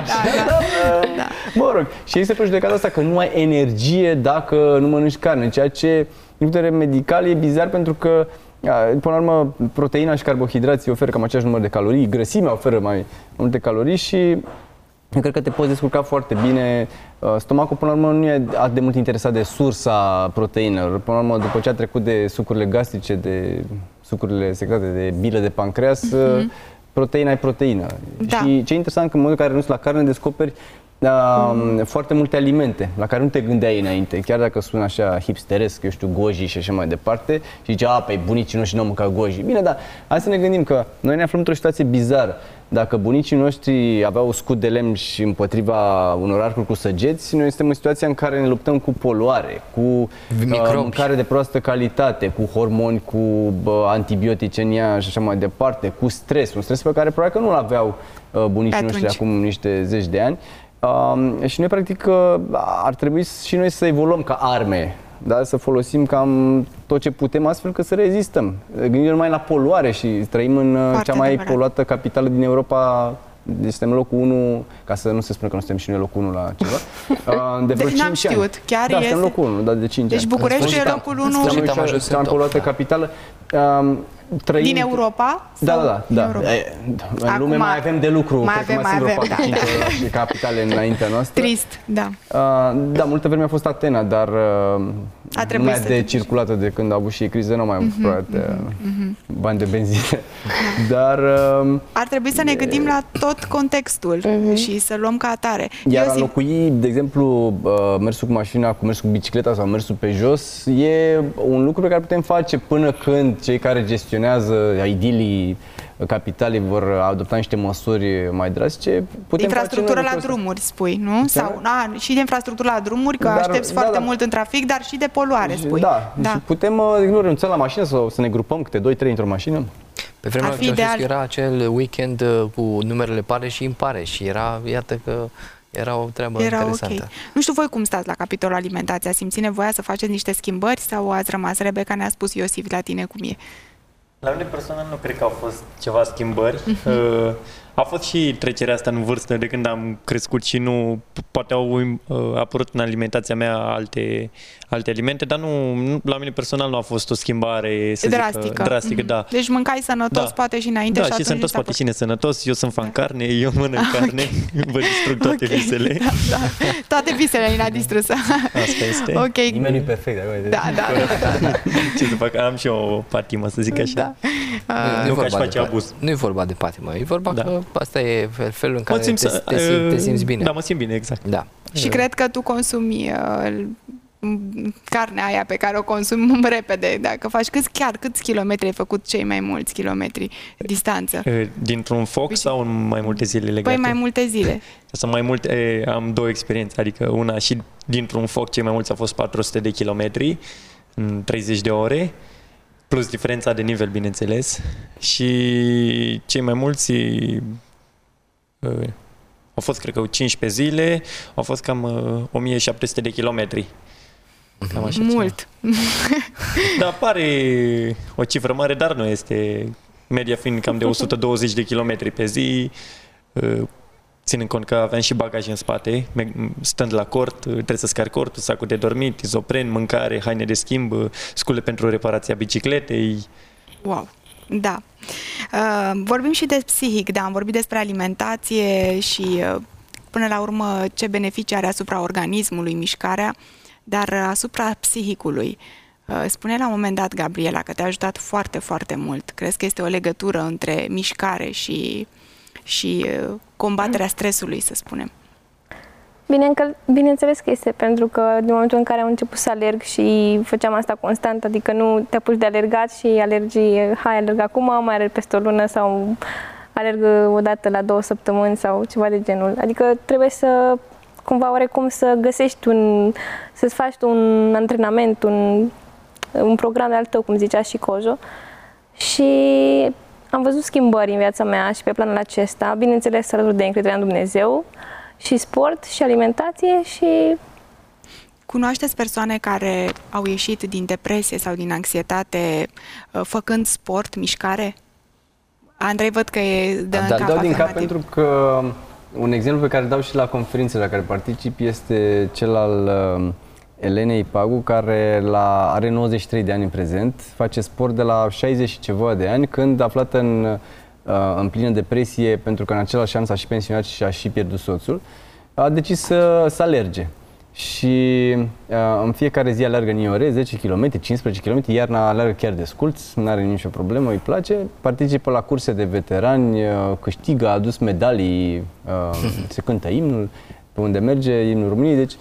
Mă rog, și ei se prejudecat asta că nu ai energie dacă nu mănânci carne, ceea ce, din punct de vedere medical, e bizar pentru că până la urmă, proteina și carbohidrații oferă cam același număr de calorii, grăsimea oferă mai multe calorii și eu cred că te poți descurca foarte bine. Stomacul, până la urmă, nu e atât de mult interesat de sursa proteinelor. Până la urmă, după ce a trecut de sucurile gastrice, de sucurile secrete, de bilă de pancreas, proteina e proteină. Da. Și ce e interesant, că în momentul în care renunți la carne, descoperi foarte multe alimente la care nu te gândeai înainte, chiar dacă sună așa hipsteresc, eu știu, goji și așa mai departe, și zice, păi bunicii noștri nu au mâncat goji. Bine, dar hai să ne gândim că noi ne aflăm într-o situație bizară. Dacă bunicii noștri aveau scut de lemn și împotriva unor arcuri cu săgeți, noi suntem în situația în care ne luptăm cu poluare, cu mâncare de proastă calitate, cu hormoni, cu antibiotice în ea și așa mai departe, cu stres, un stres pe care probabil că nu-l aveau bunicii noștri acum niște zeci de ani. Și noi, practic, ar trebui și noi să evoluăm ca arme, da? Să folosim cam tot ce putem astfel că să rezistăm. Gândim numai la poluare și trăim în cea mai poluată capitală din Europa. Deci suntem locul 1, ca să nu se spune că nu suntem și noi locul 1 la ceva. De vreo 5 ani. N-am știut, chiar da, suntem locul 1, dar de 5 ani. Deci București e locul 1. Cea mai poluată capitală. Din Europa? Da. În lume mai avem de lucru. Mai avem, da. 5 capitale înaintea noastră. Trist, da. Da, multă vreme a fost Atena, dar nu mai de circulată de când a avut și criză, nu mai am cumpărat bani de benzină. Dar ar trebui să ne gândim la tot contextul și să luăm ca atare. Iar a locui, de exemplu, mersul cu mașina, cu mersul cu bicicleta sau mersul pe jos, e un lucru pe care putem face până când cei care gestionează idilii capitalii vor adopta niște măsuri mai drastice. Infrastructură la drumuri, spui, nu? Sau și de infrastructură la drumuri, că aștepți foarte mult în trafic, dar și de poluare, spui. Da. Și putem renunța la mașină sau să ne grupăm câte 2-3 într-o mașină. Pe vremea Ceaușescu era acel weekend cu numerele pare și impare și era, iată că era o treabă interesantă. Okay. Nu știu voi cum stați la capitolul alimentație. Simți nevoia să faceți niște schimbări sau ați rămas? Rebecca, ne-a spus Iosif la tine cum e. La mine personal nu cred că au fost ceva schimbări. A fost și trecerea asta în vârstă de când am crescut și nu poate au apărut în alimentația mea alte alimente, dar la mine personal nu a fost o schimbare drastică, da. Deci mâncai sănătos poate și înainte și sănătos poate și nesănătos. Eu sunt fan carne, eu mănânc carne, vă distrug toate visele. Da. Toate visele ni le-a distrus. Asta este. Okay. Nimeni nu e perfect. Da. Ce să fac? Am și o patimă, să zic așa. Da. Nu e vorba de patimă, e vorba că asta e felul în care te simți bine. Da, mă simt bine, exact. Da. Și cred că tu consumi carnea aia pe care o consumi repede. Dacă faci câți kilometri ai făcut cei mai mulți kilometri distanță? Dintr-un foc sau în mai multe zile legate? Păi mai multe zile. Sunt mai multe, am două experiențe, adică una și dintr-un foc cei mai mulți au fost 400 de kilometri în 30 de ore. Plus diferența de nivel, bineînțeles. Și cei mai mulți au fost, cred că, 15 zile, au fost cam 1700 de kilometri. Cam așa mult! Da, pare o cifră mare, dar nu este. Media fiind cam de 120 de kilometri pe zi. Ținând cont că aveam și bagaj în spate, stând la cort, trebuie să scar cortul, sacul de dormit, izopren, mâncare, haine de schimb, scule pentru reparația bicicletei. Wow! Da. Vorbim și de psihic, da, am vorbit despre alimentație și până la urmă ce beneficii are asupra organismului mișcarea, dar asupra psihicului. Spune la un moment dat, Gabriela, că te-a ajutat foarte, foarte mult. Crezi că este o legătură între mișcare și combaterea stresului, să spunem? Bineînțeles că este, pentru că din momentul în care am început să alerg și făceam asta constant, adică nu te apuci de alergat și alergi, hai, alerg acum, mai alerg peste o lună sau alerg o dată la 2 săptămâni sau ceva de genul. Adică trebuie să, cumva, oarecum să găsești să-ți faci un antrenament, un program de al tău, cum zicea și Cojo. Și am văzut schimbări în viața mea și pe planul acesta, bineînțeles alături de încrederea în Dumnezeu, și sport, și alimentație, și... Cunoașteți persoane care au ieșit din depresie sau din anxietate făcând sport, mișcare? Andrei, văd că e de în cap. Dau din cap pentru că un exemplu pe care dau și la conferințele la care particip este cel al Elenei Pagu, care are 93 de ani în prezent, face sport de la 60 și ceva de ani, când aflată în plină depresie, pentru că în același an s-a și pensionat și a și pierdut soțul, a decis să alerge. Și în fiecare zi alergă în ore, 10 km, 15 km, iarna alergă chiar desculț, nu are nicio problemă, îi place, participă la curse de veterani, câștigă, a adus medalii, se cântă imnul, pe unde merge, imnul României, deci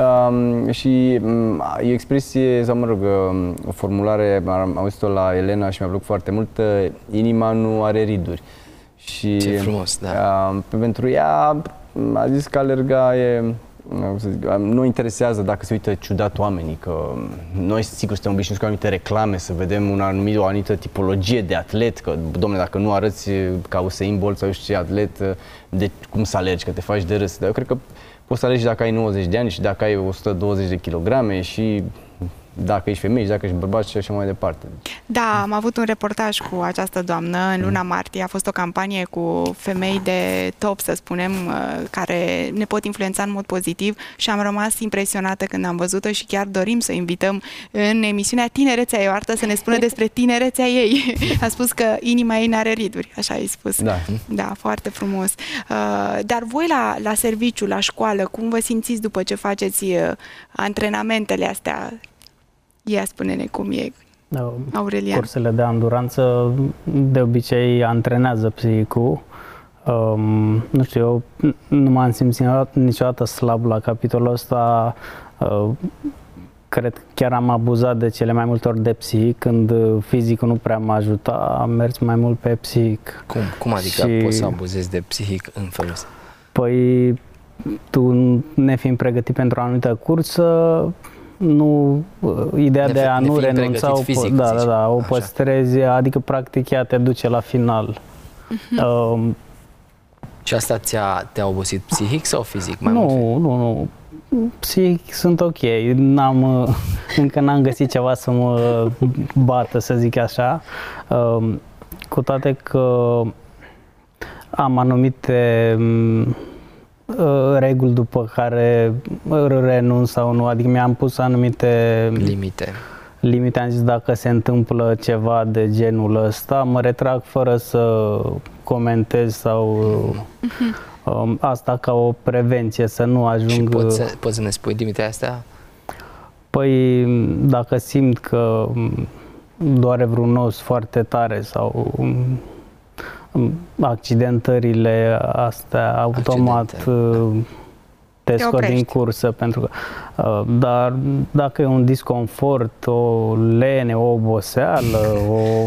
și e o expresie, sau mă rog, o formulare, am auzit-o la Elena și mi-a plăcut foarte mult, inima nu are riduri. Și ce frumos, da. Pentru ea a zis că alerga nu interesează dacă se uită ciudat oamenii, că noi sigur suntem obișnuiți cu anumite reclame, să vedem o anumită tipologie de atlet, că, dom'le, dacă nu arăți ca Usain Bolt sau știu ce atlet, de cum să alergi, că te faci de râs. Dar eu cred că poți să alegi dacă ai 90 de ani și dacă ai 120 de kilograme și dacă ești femeie și dacă ești bărbat și așa mai departe. Da, am avut un reportaj cu această doamnă în luna martie. A fost o campanie cu femei de top, să spunem, care ne pot influența în mod pozitiv și am rămas impresionată când am văzut-o și chiar dorim să o invităm în emisiunea Tinerețea e o artă să ne spună despre tinerețea ei. A spus că inima ei n-are riduri, așa ai spus. Da. Da, foarte frumos. Dar voi la serviciu, la școală, cum vă simțiți după ce faceți antrenamentele astea? Ia spune-ne cum e, Aurelian. Cursele de anduranță de obicei antrenează psihicul. Nu știu, eu nu m-am simțit niciodată slab la capitolul ăsta. Cred că chiar am abuzat de cele mai multe ori de psihic, când fizicul nu prea mă ajuta, am mers mai mult pe psihic. Cum adică poți să abuzezi de psihic în felul ăsta? Păi, tu, nefiind pregătit pentru o anumită cursă, ideea de a nu renunța, fizic, o păstrezi, adică practic ea te duce la final. Și asta te-a obosit psihic sau fizic? Nu. Psihic sunt ok. Încă n-am găsit ceva să mă bată, să zic așa. Cu toate că am anumite reguli după care renunț sau nu, adică mi-am pus anumite limite, am zis dacă se întâmplă ceva de genul ăsta, mă retrag fără să comentez sau asta ca o prevenție, să nu ajung... Și poți să ne spui limitele astea? Păi dacă simt că doare vreun os foarte tare sau accidentările astea automat te scot din cursă, pentru că dar dacă e un disconfort, o lene, o oboseală,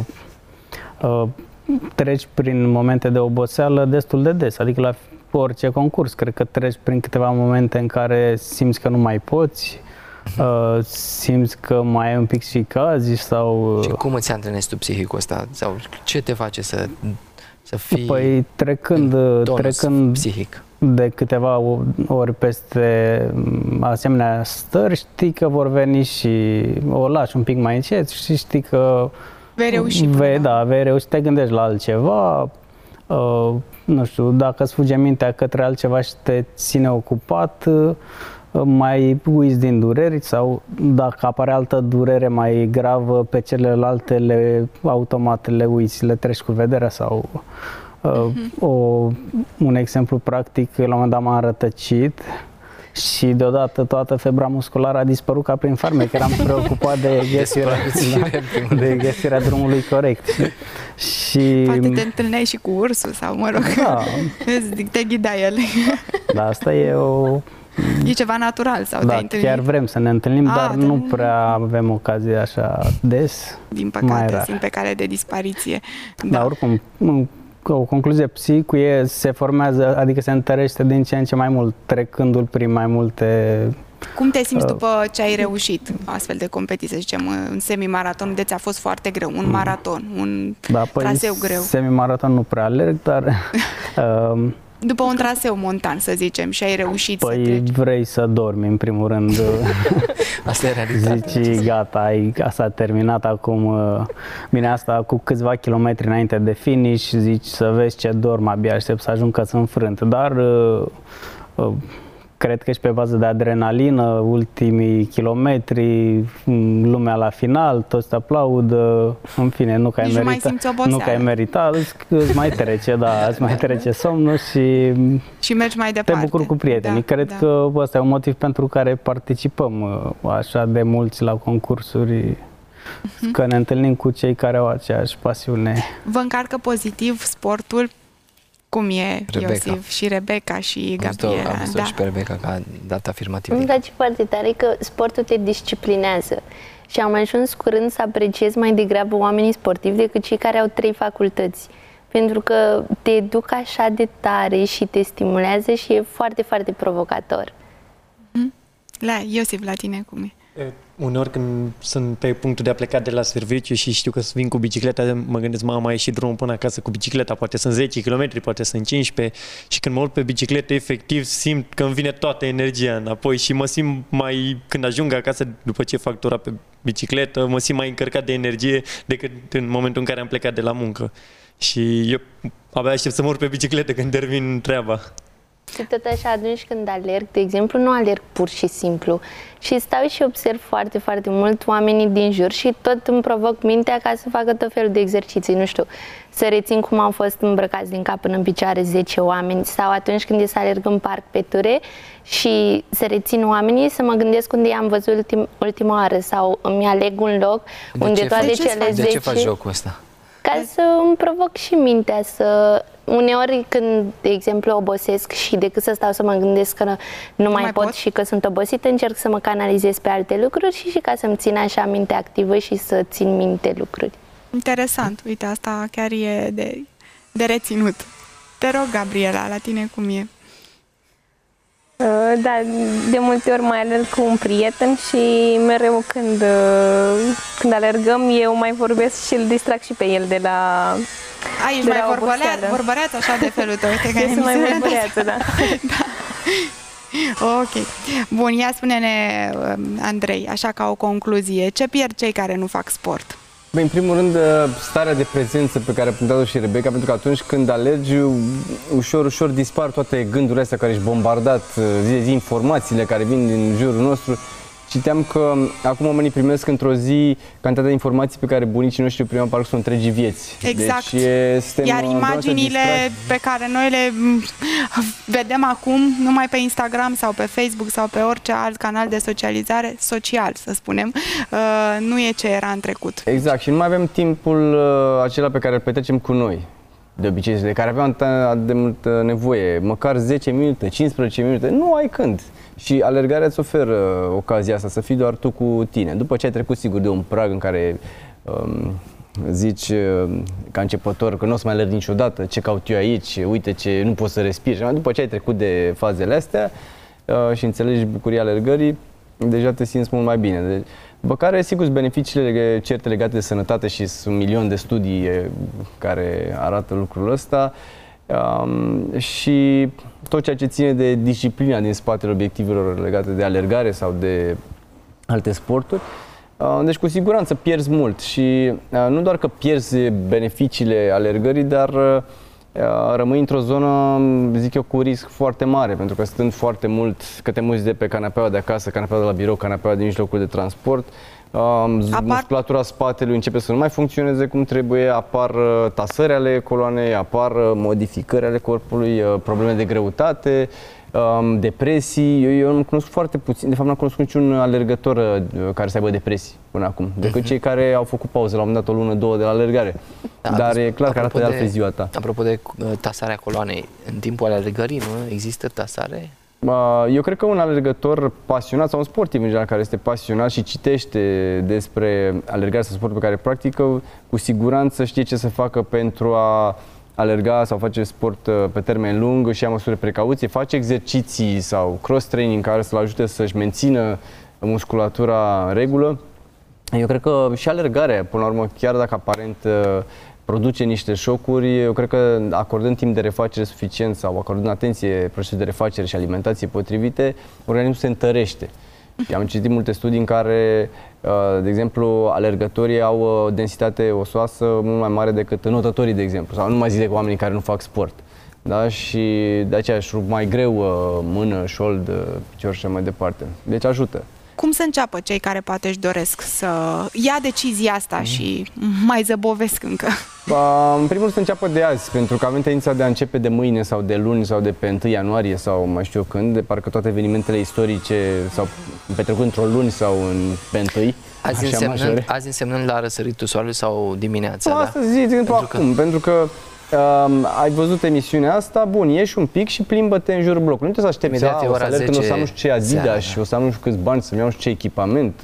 treci prin momente de oboseală destul de des, adică la orice concurs, cred că treci prin câteva momente în care simți că nu mai poți, simți că mai ai un pic și cazi sau... Și cum îți antrenezi tu psihicul ăsta? Sau ce te face să fii... Păi trecând psihic de câteva ori peste asemenea stări, știi că vor veni și o lași un pic mai încet și știi că vei reuși. Vei reuși, te gândești la altceva, nu știu, dacă îți fuge mintea către altceva și te ține ocupat, mai uiți din dureri, sau dacă apare altă durere mai gravă, pe celelalte automat le uiți, le treci cu vederea. Sau un exemplu practic, la un moment dat m-am rătăcit și deodată toată febra musculară a dispărut ca prin farmec. Eram preocupat de găsirea drumului corect. Și poate te întâlneai și cu ursul sau, mă rog, da. te ghida el. Da, asta e o... E ceva natural sau te-ai întâlnit? Chiar vrem să ne întâlnim, dar nu prea avem ocazie așa des. Din păcate, sunt pe cale de dispariție. Da, oricum, o concluzie, psihicul se formează, adică se întărește din ce în ce mai mult, trecându-l prin mai multe... Cum te simți după ce ai reușit astfel de competiție, să zicem, un semimaraton, de ți-a fost foarte greu, un maraton, un traseu greu? Semimaraton nu prea alerg, dar... După un traseu montan, să zicem, și ai reușit să treci. Vrei să dormi, în primul rând. Asta e realitatea. Zici, gata, s-a terminat acum. Bine, asta cu câțiva kilometri înainte de finish, zici să vezi ce dorm, abia aștept să ajung că sunt înfrânt. Dar cred că și pe bază de adrenalină, ultimii kilometri, lumea la final, toți te aplaudă, în fine, nu că ai meritat, îți mai trece, îți mai trece somnul și mergi mai departe. Te bucuri cu prietenii. Cred că ăsta e un motiv pentru care participăm așa de mulți la concursuri, că ne întâlnim cu cei care au aceeași pasiune. Vă încarcă pozitiv sportul? Cum e Rebecca. Iosif și Rebecca și Gabriela? Am văzut și pe Rebecca că a dat afirmativ. Îmi place foarte tare că sportul te disciplinează și am ajuns curând să apreciez mai degrabă oamenii sportivi decât cei care au 3 facultăți. Pentru că te educă așa de tare și te stimulează și e foarte, foarte provocator. Iosif, la tine cum e? Uneori când sunt pe punctul de a pleca de la serviciu și știu că vin cu bicicleta, mă gândesc, mama, a ieșit drumul până acasă cu bicicleta, poate sunt 10 km, poate sunt 15 și când mă urc pe bicicletă, efectiv simt că îmi vine toată energia înapoi și mă simt când ajung acasă după ce fac tura pe bicicletă, mă simt mai încărcat de energie decât în momentul în care am plecat de la muncă. Și eu abia aștept să mă urc pe bicicletă când termin treaba. Și tot așa, atunci când alerg, de exemplu, nu alerg pur și simplu. Și stau și observ foarte, foarte mult oamenii din jur și tot îmi provoc mintea ca să facă tot felul de exerciții, nu știu, să rețin cum au fost îmbrăcați din cap până în picioare 10 oameni sau atunci când e să alerg în parc pe ture și să rețin oamenii, să mă gândesc unde i-am văzut ultima oară sau îmi aleg un loc unde toate cele 10... De ce faci jocul ăsta? Ca să îmi provoc și mintea să... Uneori când, de exemplu, obosesc și decât să stau să mă gândesc că nu mai pot și că sunt obosită, încerc să mă canalizez pe alte lucruri și ca să-mi țin așa mintea activă și să țin minte lucruri. Interesant. Uite, asta chiar e de reținut. Te rog, Gabriela, la tine cum e? Da, de multe ori mai alerg cu un prieten și mereu când alergăm eu mai vorbesc și îl distrag și pe el de la... Ești mai vorbăreață așa de felul tău. Eu sunt mai vorbăreață, da. Ok. Bun, ia spune-ne, Andrei, așa ca o concluzie, ce pierd cei care nu fac sport? Băi, în primul rând, starea de prezență pe care a punctat-o și Rebecca, pentru că atunci când alergi, ușor dispar toate gândurile astea care ești bombardat zi de zi, informațiile care vin din jurul nostru. Citeam că acum oamenii primesc într-o zi cantitatea de informații pe care bunicii noștri o primeau parcă sunt întregi vieți. Exact. Deci, iar imaginile pe care noi le vedem acum numai pe Instagram sau pe Facebook sau pe orice alt canal de socializare social, să spunem, nu e ce era în trecut. Exact. Și nu mai avem timpul acela pe care îl petrecem cu noi. De obicei, de care aveam de multă nevoie, măcar 10 minute, 15 minute, nu ai când. Și alergarea îți oferă ocazia asta, să fii doar tu cu tine. După ce ai trecut, sigur, de un prag în care zici ca începător că nu o să mai alerg niciodată, ce caut eu aici, uite ce nu pot să respiri. După ce ai trecut de fazele astea și înțelegi bucuria alergării, deja te simți mult mai bine. După care, sigur, beneficiile certe legate de sănătate și sunt un milion de studii care arată lucrul ăsta. Și tot ceea ce ține de disciplina din spatele obiectivelor legate de alergare sau de alte sporturi. Deci cu siguranță pierzi mult și nu doar că pierzi beneficiile alergării, dar rămâi într-o zonă, zic eu, cu risc foarte mare, pentru că stând foarte mult, că te muți de pe canapeaua de acasă, canapeaua de la birou, canapeaua din mijlocul de transport, musculatura spatelui începe să nu mai funcționeze cum trebuie, apar tasări ale coloanei, apar modificări ale corpului, probleme de greutate depresii. Eu am cunoscut foarte puțin, de fapt n-am cunoscut niciun alergător care să aibă depresii până acum, decât cei care au făcut pauză la un moment dat, o lună, două de la alergare. Dar e clar că arată de altfel ziua ta. Apropo de tasarea coloanei, în timpul alergării nu există tasare? Eu cred că un alergător pasionat sau un sportiv în general care este pasionat și citește despre alergarea sau sport pe care practică, cu siguranță știe ce să facă pentru a alerga sau face sport pe termen lung și ia măsuri de precauție, face exerciții sau cross-training care să-l ajute să-și mențină musculatura în regulă. Eu cred că și alergarea, până la urmă, chiar dacă aparent produce niște șocuri, eu cred că acordând timp de refacere suficient sau acordând atenție procesului de refacere și alimentație potrivite, organismul se întărește. Am citit multe studii în care, de exemplu, alergătorii au o densitate osoasă mult mai mare decât înotătorii, de exemplu, sau nu mai zic de oamenii care nu fac sport. Da? Și de aceea își rup mai greu mână, șold, picior și așa mai departe. Deci ajută. Cum să înceapă cei care poate își doresc să ia decizia asta și mai zăbovesc încă? În primul rând să înceapă de azi, pentru că avem tendința de a începe de mâine sau de luni sau de pe 1 ianuarie sau mai știu eu când, de parcă toate evenimentele istorice s-au petrecut într-o luni sau pe 1. Azi însemnând la răsăritul soarelui sau dimineața, da? Astăzi, de exemplu, acum, pentru că ai văzut emisiunea asta, bun, ieși un pic și plimbă-te în jurul blocului. Nu trebuie să aștepți, o să alerg când o să am nu știu ce Adidas și o să am nu știu câți bani să-mi iau nu știu ce echipament.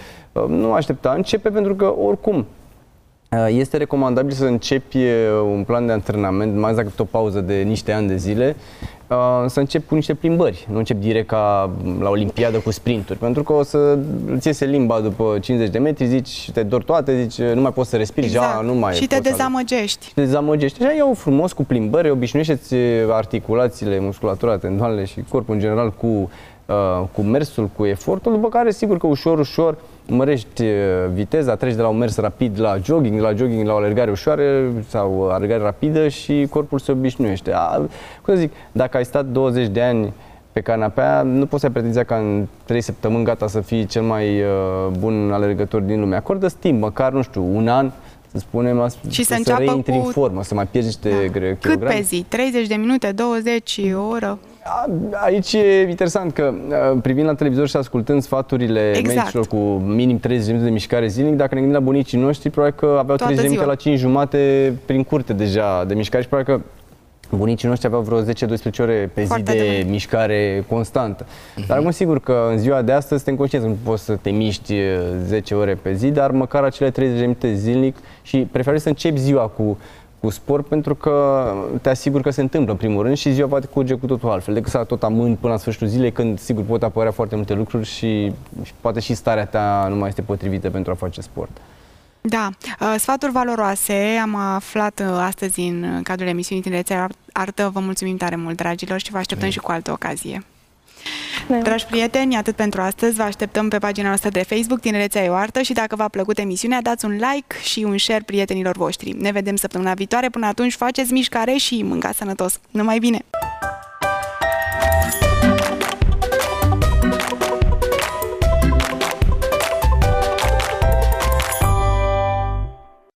Nu aștepta, începe pentru că oricum este recomandabil să începi un plan de antrenament, mai exact o pauză de niște ani de zile, să începi cu niște plimbări, nu începi direct ca la Olimpiadă cu sprinturi, pentru că o să îți iese limba după 50 de metri, zici, te dor toate, zici, nu mai poți să respiri, exact. Nu mai și te dezamăgești. Și te dezamăgești. Așa iau frumos cu plimbări, obișnuiește-ți articulațiile, musculatura, tendoanele și corpul în general cu mersul, cu efortul, după care sigur că ușor mărești viteza, treci de la un mers rapid la jogging, de la jogging la o alergare ușoară sau alergare rapidă și corpul se obișnuiește. Cum să zic, dacă ai stat 20 de ani pe canapea, nu poți să ai pretenția ca în 3 săptămâni gata să fii cel mai bun alergător din lume. Acordă timp, măcar, nu știu, un an, să spunem, și să reintri în formă, să mai pierzi niște kilograme. Cât pe zi? 30 de minute, 20, o oră? Aici e interesant că privind la televizor și ascultând sfaturile medicilor cu minim 30 de minute de mișcare zilnic, dacă ne gândim la bunicii noștri, probabil că aveau 30 de minute la 5 jumate prin curte deja de mișcare și probabil că bunicii noștri aveau vreo 10-12 ore pe zi de mișcare constantă. Dar acum sigur că în ziua de astăzi suntem conștienți că nu poți să te miști 10 ore pe zi, dar măcar acele 30 de minute zilnic și preferezi să începi ziua cu sport pentru că te asiguri că se întâmplă în primul rând și ziua poate curge cu totul altfel decât să tot amâni până la sfârșitul zilei când sigur pot apărea foarte multe lucruri și poate și starea ta nu mai este potrivită pentru a face sport. Da, sfaturi valoroase am aflat astăzi în cadrul emisiunii Tinerețea Artă. Vă mulțumim tare mult, dragilor, și vă așteptăm și cu altă ocazie. Dragi prieteni, atât pentru astăzi. Vă așteptăm pe pagina noastră de Facebook Tinerețea e o artă și dacă v-a plăcut emisiunea, dați un like și un share prietenilor voștri. Ne vedem săptămâna viitoare. Până atunci, faceți mișcare și mâncați sănătos. Numai bine!